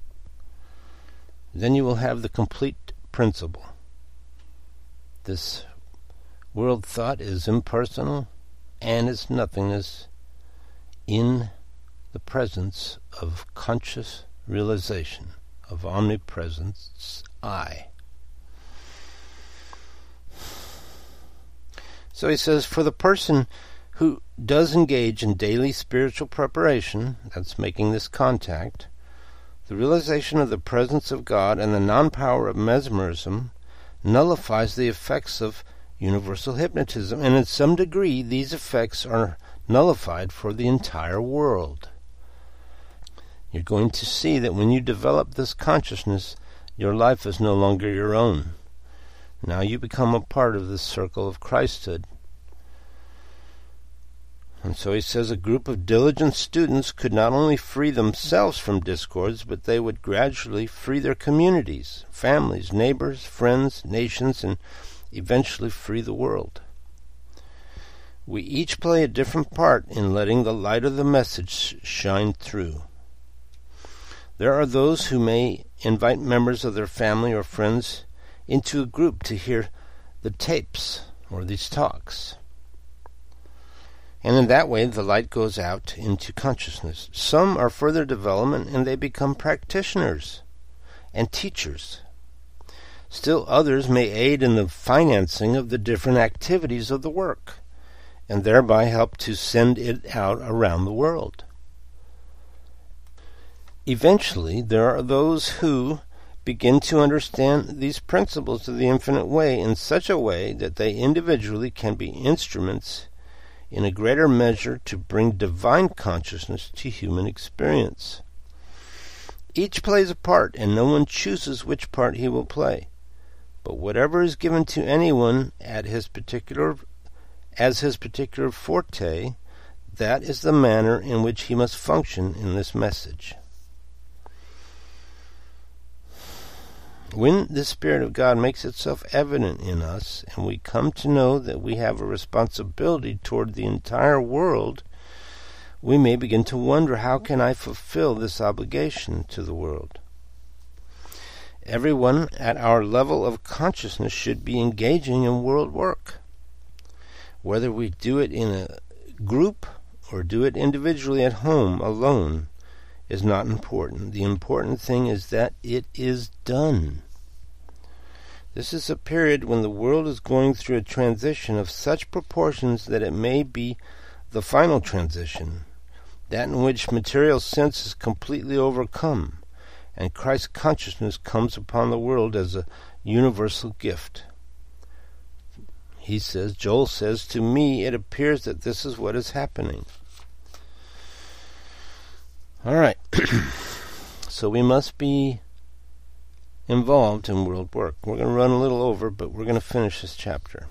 Then you will have the complete principle. This world thought is impersonal, and its nothingness in the presence of conscious realization of omnipresence I. So he says, for the person who does engage in daily spiritual preparation, that's making this contact, the realization of the presence of God and the non-power of mesmerism nullifies the effects of universal hypnotism, and in some degree these effects are nullified for the entire world. You're going to see that when you develop this consciousness, your life is no longer your own. Now you become a part of this circle of Christhood. And so he says a group of diligent students could not only free themselves from discords, but they would gradually free their communities, families, neighbors, friends, nations, and eventually free the world. We each play a different part in letting the light of the message shine through. There are those who may invite members of their family or friends into a group to hear the tapes or these talks. And in that way, the light goes out into consciousness. Some are further development and they become practitioners and teachers. Still others may aid in the financing of the different activities of the work, and thereby help to send it out around the world. Eventually, there are those who begin to understand these principles of the infinite way in such a way that they individually can be instruments in a greater measure to bring divine consciousness to human experience. Each plays a part, and no one chooses which part he will play. But whatever is given to anyone as his particular forte, that is the manner in which he must function in this message. When the Spirit of God makes itself evident in us, and we come to know that we have a responsibility toward the entire world, we may begin to wonder, how can I fulfill this obligation to the world? Everyone at our level of consciousness should be engaging in world work. Whether we do it in a group or do it individually at home alone is not important. The important thing is that it is done. This is a period when the world is going through a transition of such proportions that it may be the final transition, that in which material sense is completely overcome, and Christ's consciousness comes upon the world as a universal gift. He says, Joel says, to me it appears that this is what is happening. All right. So we must be involved in world work. We're going to run a little over, but we're going to finish this chapter.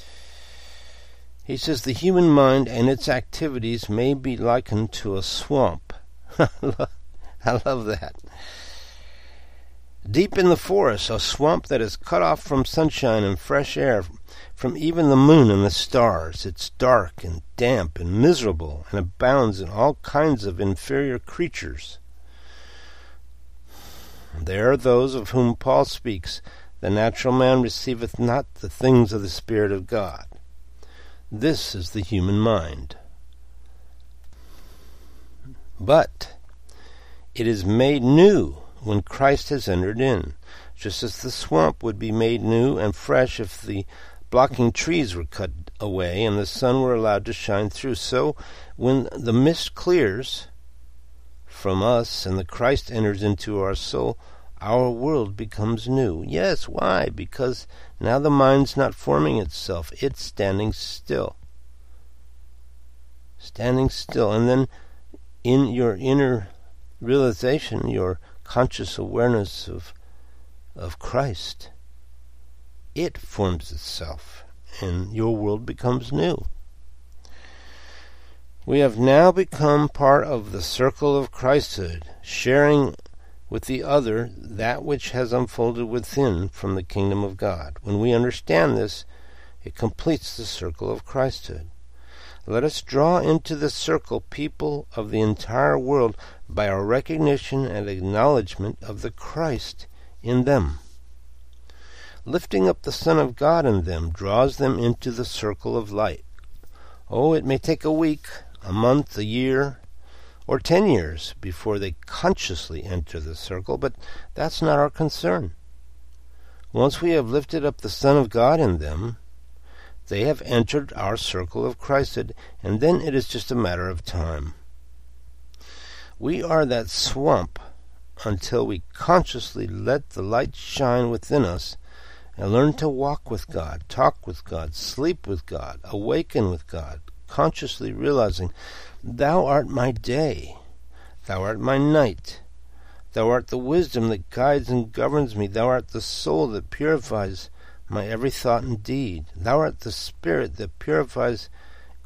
He says, the human mind and its activities may be likened to a swamp. I love that. Deep in the forest, a swamp that is cut off from sunshine and fresh air, from even the moon and the stars. It's dark and damp and miserable, and abounds in all kinds of inferior creatures. There are those of whom Paul speaks, the natural man receiveth not the things of the Spirit of God. This is the human mind. But it is made new when Christ has entered in, just as the swamp would be made new and fresh if the blocking trees were cut away and the sun were allowed to shine through. So when the mist clears from us and the Christ enters into our soul, our world becomes new. Yes, why? Because now the mind's not forming itself. It's standing still. Standing still. And then in your inner realization, your conscious awareness of Christ, it forms itself, and your world becomes new. We have now become part of the circle of Christhood, sharing with the other that which has unfolded within from the kingdom of God. When we understand this, it completes the circle of Christhood. Let us draw into the circle people of the entire world by our recognition and acknowledgement of the Christ in them. Lifting up the Son of God in them draws them into the circle of light. Oh, it may take a week, a month, a year, or 10 years before they consciously enter the circle, but that's not our concern. Once we have lifted up the Son of God in them, they have entered our circle of Christhood, and then it is just a matter of time. We are that swamp until we consciously let the light shine within us and learn to walk with God, talk with God, sleep with God, awaken with God, consciously realizing, Thou art my day, Thou art my night, Thou art the wisdom that guides and governs me, Thou art the soul that purifies my every thought and deed, Thou art the Spirit that purifies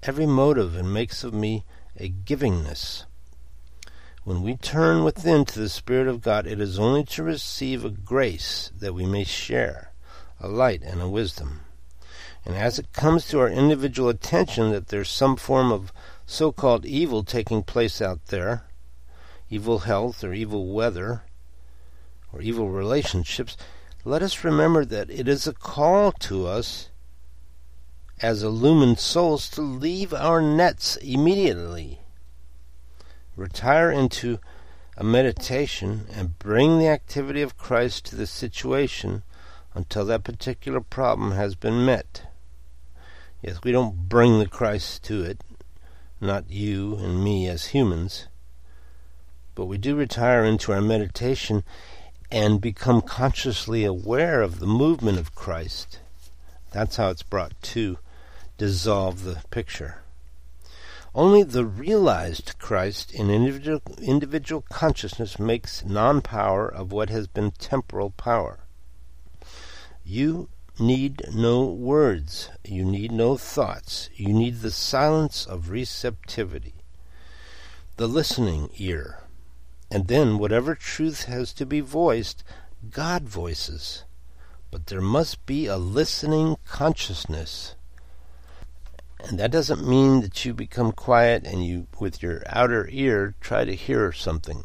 every motive and makes of me a givingness. When we turn within to the Spirit of God, it is only to receive a grace that we may share, a light and a wisdom. And as it comes to our individual attention that there's some form of so-called evil taking place out there, evil health or evil weather or evil relationships, let us remember that it is a call to us as illumined souls to leave our nets immediately, retire into a meditation, and bring the activity of Christ to the situation until that particular problem has been met. Yes, we don't bring the Christ to it, not you and me as humans, but we do retire into our meditation and become consciously aware of the movement of Christ. That's how it's brought to dissolve the picture. Only the realized Christ in individual consciousness makes non-power of what has been temporal power. You need no words. You need no thoughts. You need the silence of receptivity, the listening ear. And then whatever truth has to be voiced, God voices. But there must be a listening consciousness. And that doesn't mean that you become quiet and you, with your outer ear, try to hear something.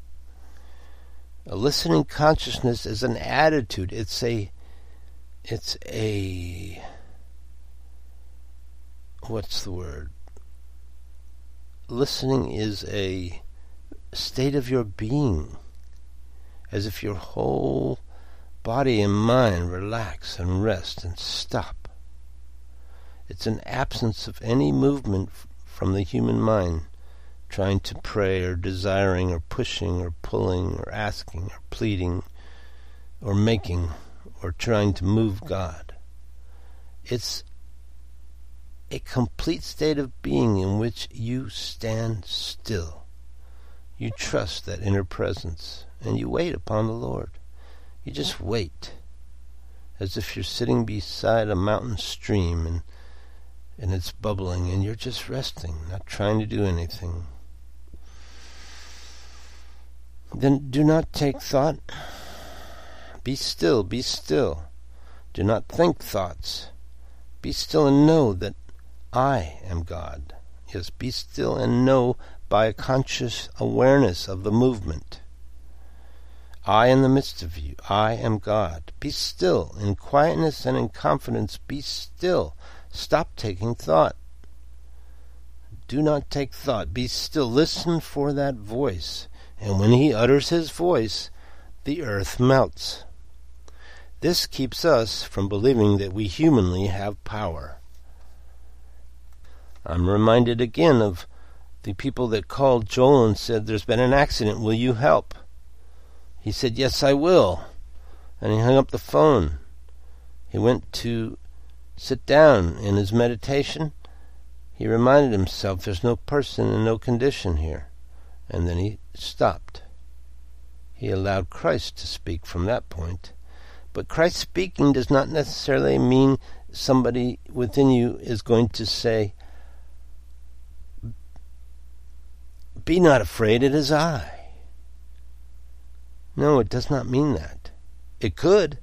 A listening consciousness is an attitude. It's a what's the word? Listening is a state of your being, as if your whole body and mind relax and rest and stop. It's an absence of any movement from the human mind, trying to pray or desiring or pushing or pulling or asking or pleading or making or trying to move God. It's a complete state of being in which you stand still. You trust that inner presence and you wait upon the Lord. You just wait, as if you're sitting beside a mountain stream and it's bubbling, and you're just resting, not trying to do anything. Then do not take thought. Be still, be still. Do not think thoughts. Be still and know that I am God. Yes, be still and know by a conscious awareness of the movement. I in the midst of you. I am God. Be still. In quietness and in confidence, be still. Stop taking thought. Do not take thought. Be still. Listen for that voice. And when he utters his voice, the earth melts. This keeps us from believing that we humanly have power. I'm reminded again of the people that called Joel and said, "There's been an accident. Will you help?" He said, "Yes, I will." And he hung up the phone. He went to sit down in his meditation. He reminded himself there's no person and no condition here. And then he stopped. He allowed Christ to speak from that point. But Christ speaking does not necessarily mean somebody within you is going to say, "Be not afraid, it is I." No, it does not mean that. It could.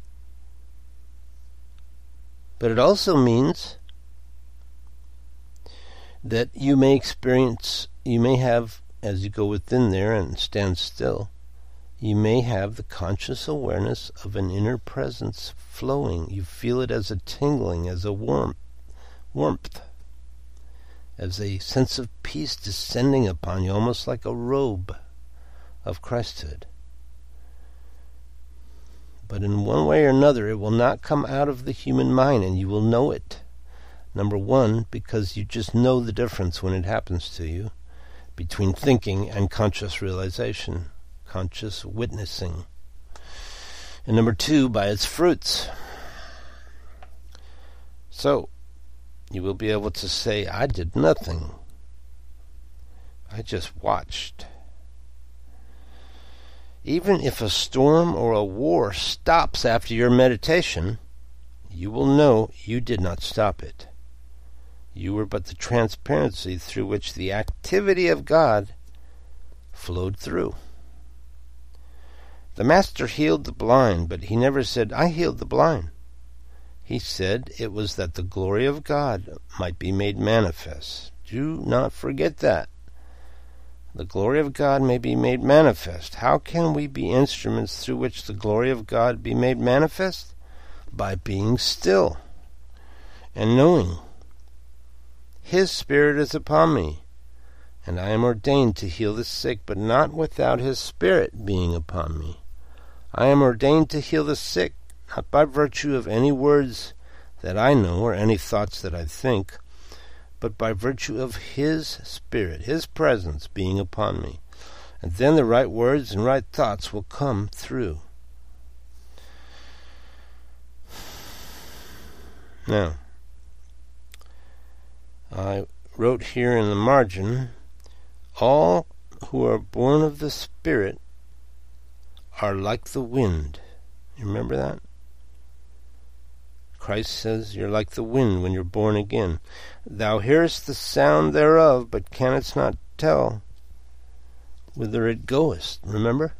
But it also means that you may have, as you go within there and stand still, you may have the conscious awareness of an inner presence flowing. You feel it as a tingling, as a warmth, as a sense of peace descending upon you, almost like a robe of Christhood. But in one way or another, it will not come out of the human mind, and you will know it. Number one, because you just know the difference when it happens to you between thinking and conscious realization, conscious witnessing. And number two, by its fruits. So, you will be able to say, "I did nothing. I just watched." Even if a storm or a war stops after your meditation, you will know you did not stop it. You were but the transparency through which the activity of God flowed through. The Master healed the blind, but he never said, I healed the blind. He said it was that the glory of God might be made manifest. Do not forget that. The glory of God may be made manifest. How can we be instruments through which the glory of God be made manifest? By being still and knowing His Spirit is upon me, and I am ordained to heal the sick, but not without His Spirit being upon me. I am ordained to heal the sick, not by virtue of any words that I know or any thoughts that I think, but by virtue of His Spirit, His presence being upon me. And then the right words and right thoughts will come through. Now, I wrote here in the margin, all who are born of the Spirit are like the wind. You remember that? Christ says you're like the wind when you're born again. Thou hearest the sound thereof, but canst not tell whither it goeth. Remember?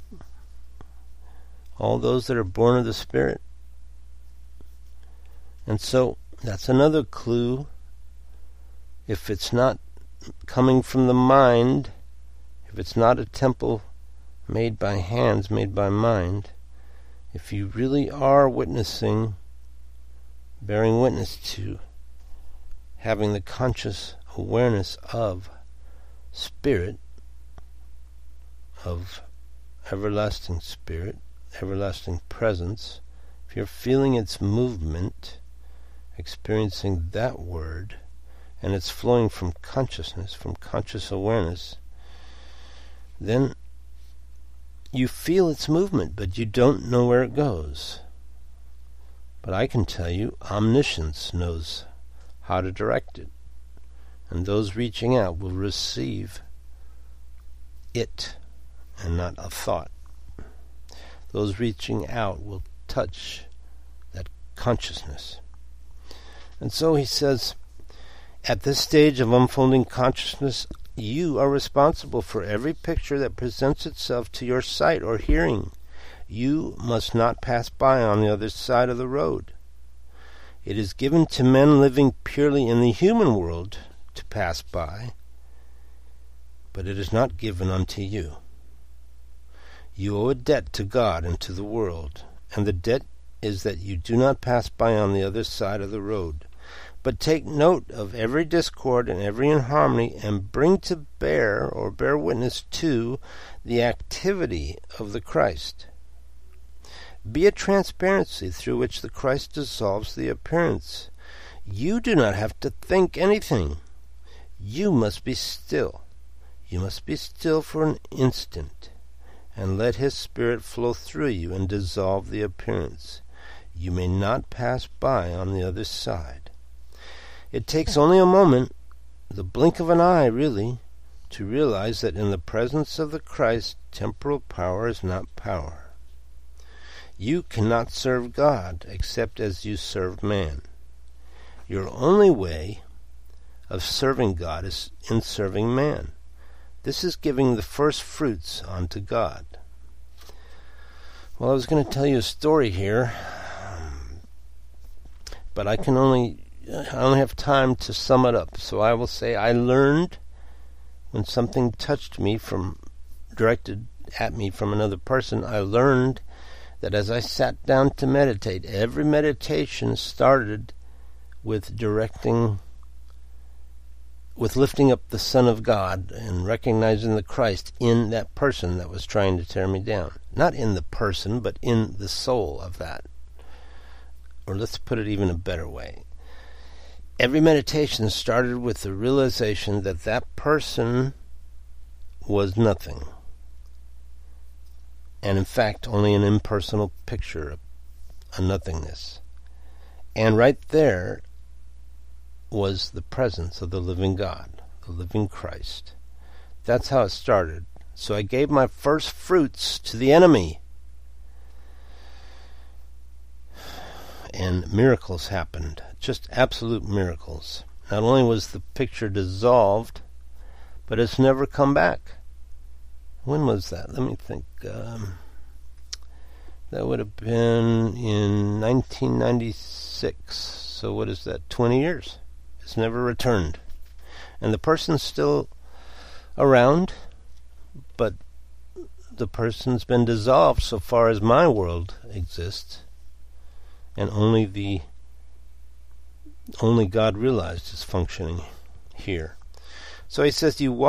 All those that are born of the Spirit. And so, that's another clue. If it's not coming from the mind, if it's not a temple made by hands, made by mind, if you really are witnessing, bearing witness to, having the conscious awareness of Spirit, of everlasting Spirit, everlasting presence, if you're feeling its movement, experiencing that word, and it's flowing from consciousness, from conscious awareness, then you feel its movement, but you don't know where it goes. But I can tell you, omniscience knows how to direct it. And those reaching out will receive it, and not a thought. Those reaching out will touch that consciousness. And so he says, at this stage of unfolding consciousness, you are responsible for every picture that presents itself to your sight or hearing. You must not pass by on the other side of the road. It is given to men living purely in the human world to pass by, but it is not given unto you. You owe a debt to God and to the world, and the debt is that you do not pass by on the other side of the road, but take note of every discord and every inharmony, and bring to bear, or bear witness to, the activity of the Christ. Be a transparency through which the Christ dissolves the appearance. You do not have to think anything. You must be still. You must be still for an instant, and let His Spirit flow through you and dissolve the appearance. You may not pass by on the other side. It takes only a moment, the blink of an eye really, to realize that in the presence of the Christ, temporal power is not power. You cannot serve God except as you serve man. Your only way of serving God is in serving man. This is giving the first fruits unto God. Well, I was going to tell you a story here, but I only have time to sum it up. So I will say I learned when something touched me directed at me from another person, I learned that as I sat down to meditate, every meditation started with lifting up the Son of God and recognizing the Christ in that person that was trying to tear me down. Not in the person, but in the soul of that. Or let's put it even a better way. Every meditation started with the realization that that person was nothing. And in fact, only an impersonal picture of a nothingness. And right there was the presence of the living God, the living Christ. That's how it started. So I gave my first fruits to the enemy. And miracles happened. Just absolute miracles. Not only was the picture dissolved, but it's never come back. When was that? Let me think. That would have been in 1996. So what is that? 20 years. It's never returned. And the person's still around, but the person's been dissolved so far as my world exists, and only God realized is functioning here. So he says, you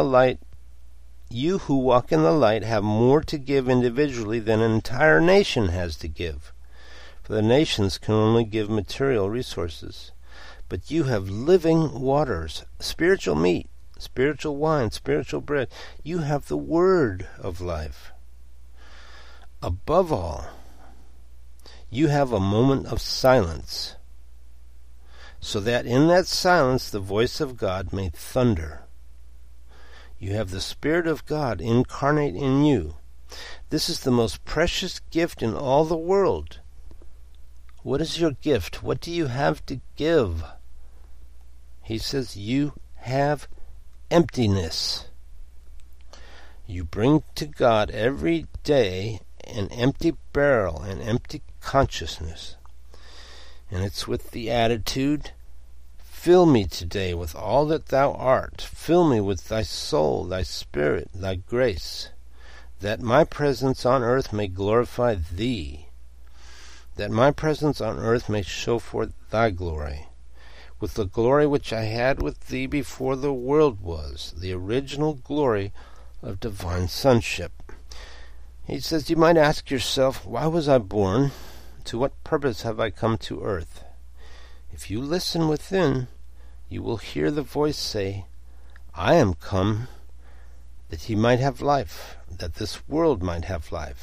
who walk in the light have more to give individually than an entire nation has to give. For the nations can only give material resources. But you have living waters, spiritual meat, spiritual wine, spiritual bread. You have the word of life. Above all, you have a moment of silence, so that in that silence the voice of God may thunder. You have the Spirit of God incarnate in you. This is the most precious gift in all the world. What is your gift? What do you have to give? He says, you have emptiness. You bring to God every day an empty barrel, an empty consciousness. And it's with the attitude, fill me today with all that thou art. Fill me with thy soul, thy spirit, thy grace, that my presence on earth may glorify thee, that my presence on earth may show forth thy glory, with the glory which I had with thee before the world was, the original glory of divine sonship. He says, you might ask yourself, why was I born? To what purpose have I come to earth? If you listen within, you will hear the voice say, I am come that he might have life, that this world might have life.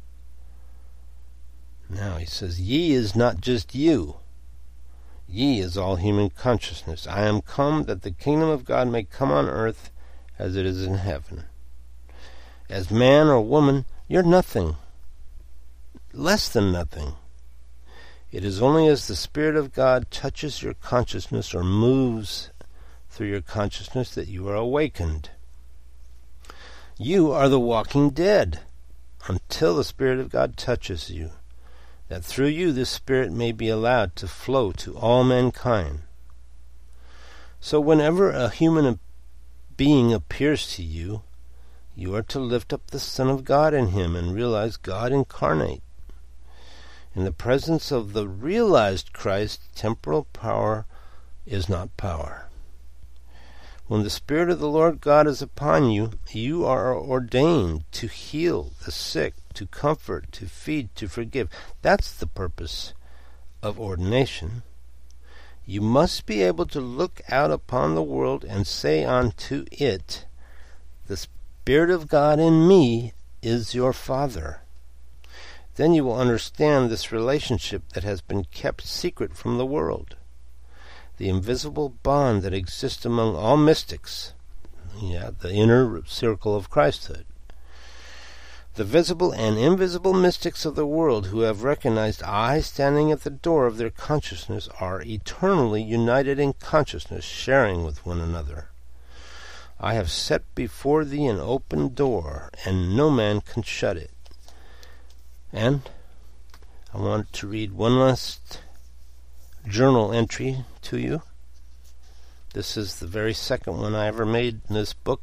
Now he says, ye is not just you. Ye is all human consciousness. I am come that the kingdom of God may come on earth as it is in heaven. As man or woman, you're nothing, less than nothing. It is only as the Spirit of God touches your consciousness or moves through your consciousness that you are awakened. You are the walking dead until the Spirit of God touches you, that through you the Spirit may be allowed to flow to all mankind. So whenever a human being appears to you, you are to lift up the Son of God in him and realize God incarnate. In the presence of the realized Christ, temporal power is not power. When the Spirit of the Lord God is upon you, you are ordained to heal the sick, to comfort, to feed, to forgive. That's the purpose of ordination. You must be able to look out upon the world and say unto it, the Spirit of God in me is your Father. Then you will understand this relationship that has been kept secret from the world, the invisible bond that exists among all mystics, the inner circle of Christhood. The visible and invisible mystics of the world who have recognized I standing at the door of their consciousness are eternally united in consciousness, sharing with one another. I have set before thee an open door, and no man can shut it. And I want to read one last journal entry to you. This is the very second one I ever made in this book.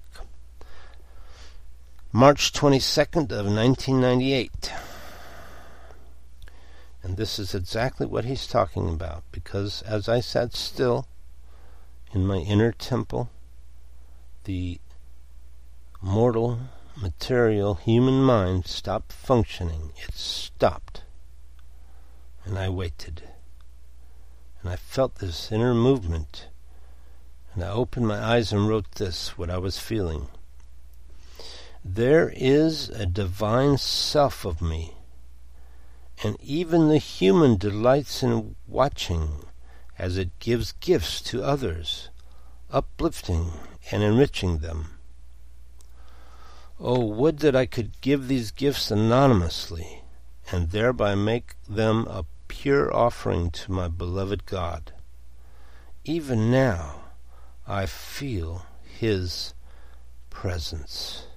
March 22nd of 1998. And this is exactly what he's talking about, because as I sat still in my inner temple, the mortal, material, human mind stopped functioning. It stopped. And I waited. And I felt this inner movement. And I opened my eyes and wrote this, what I was feeling. There is a divine self of me, and even the human delights in watching as it gives gifts to others, uplifting and enriching them. Oh, would that I could give these gifts anonymously, and thereby make them a pure offering to my beloved God. even now I feel His presence.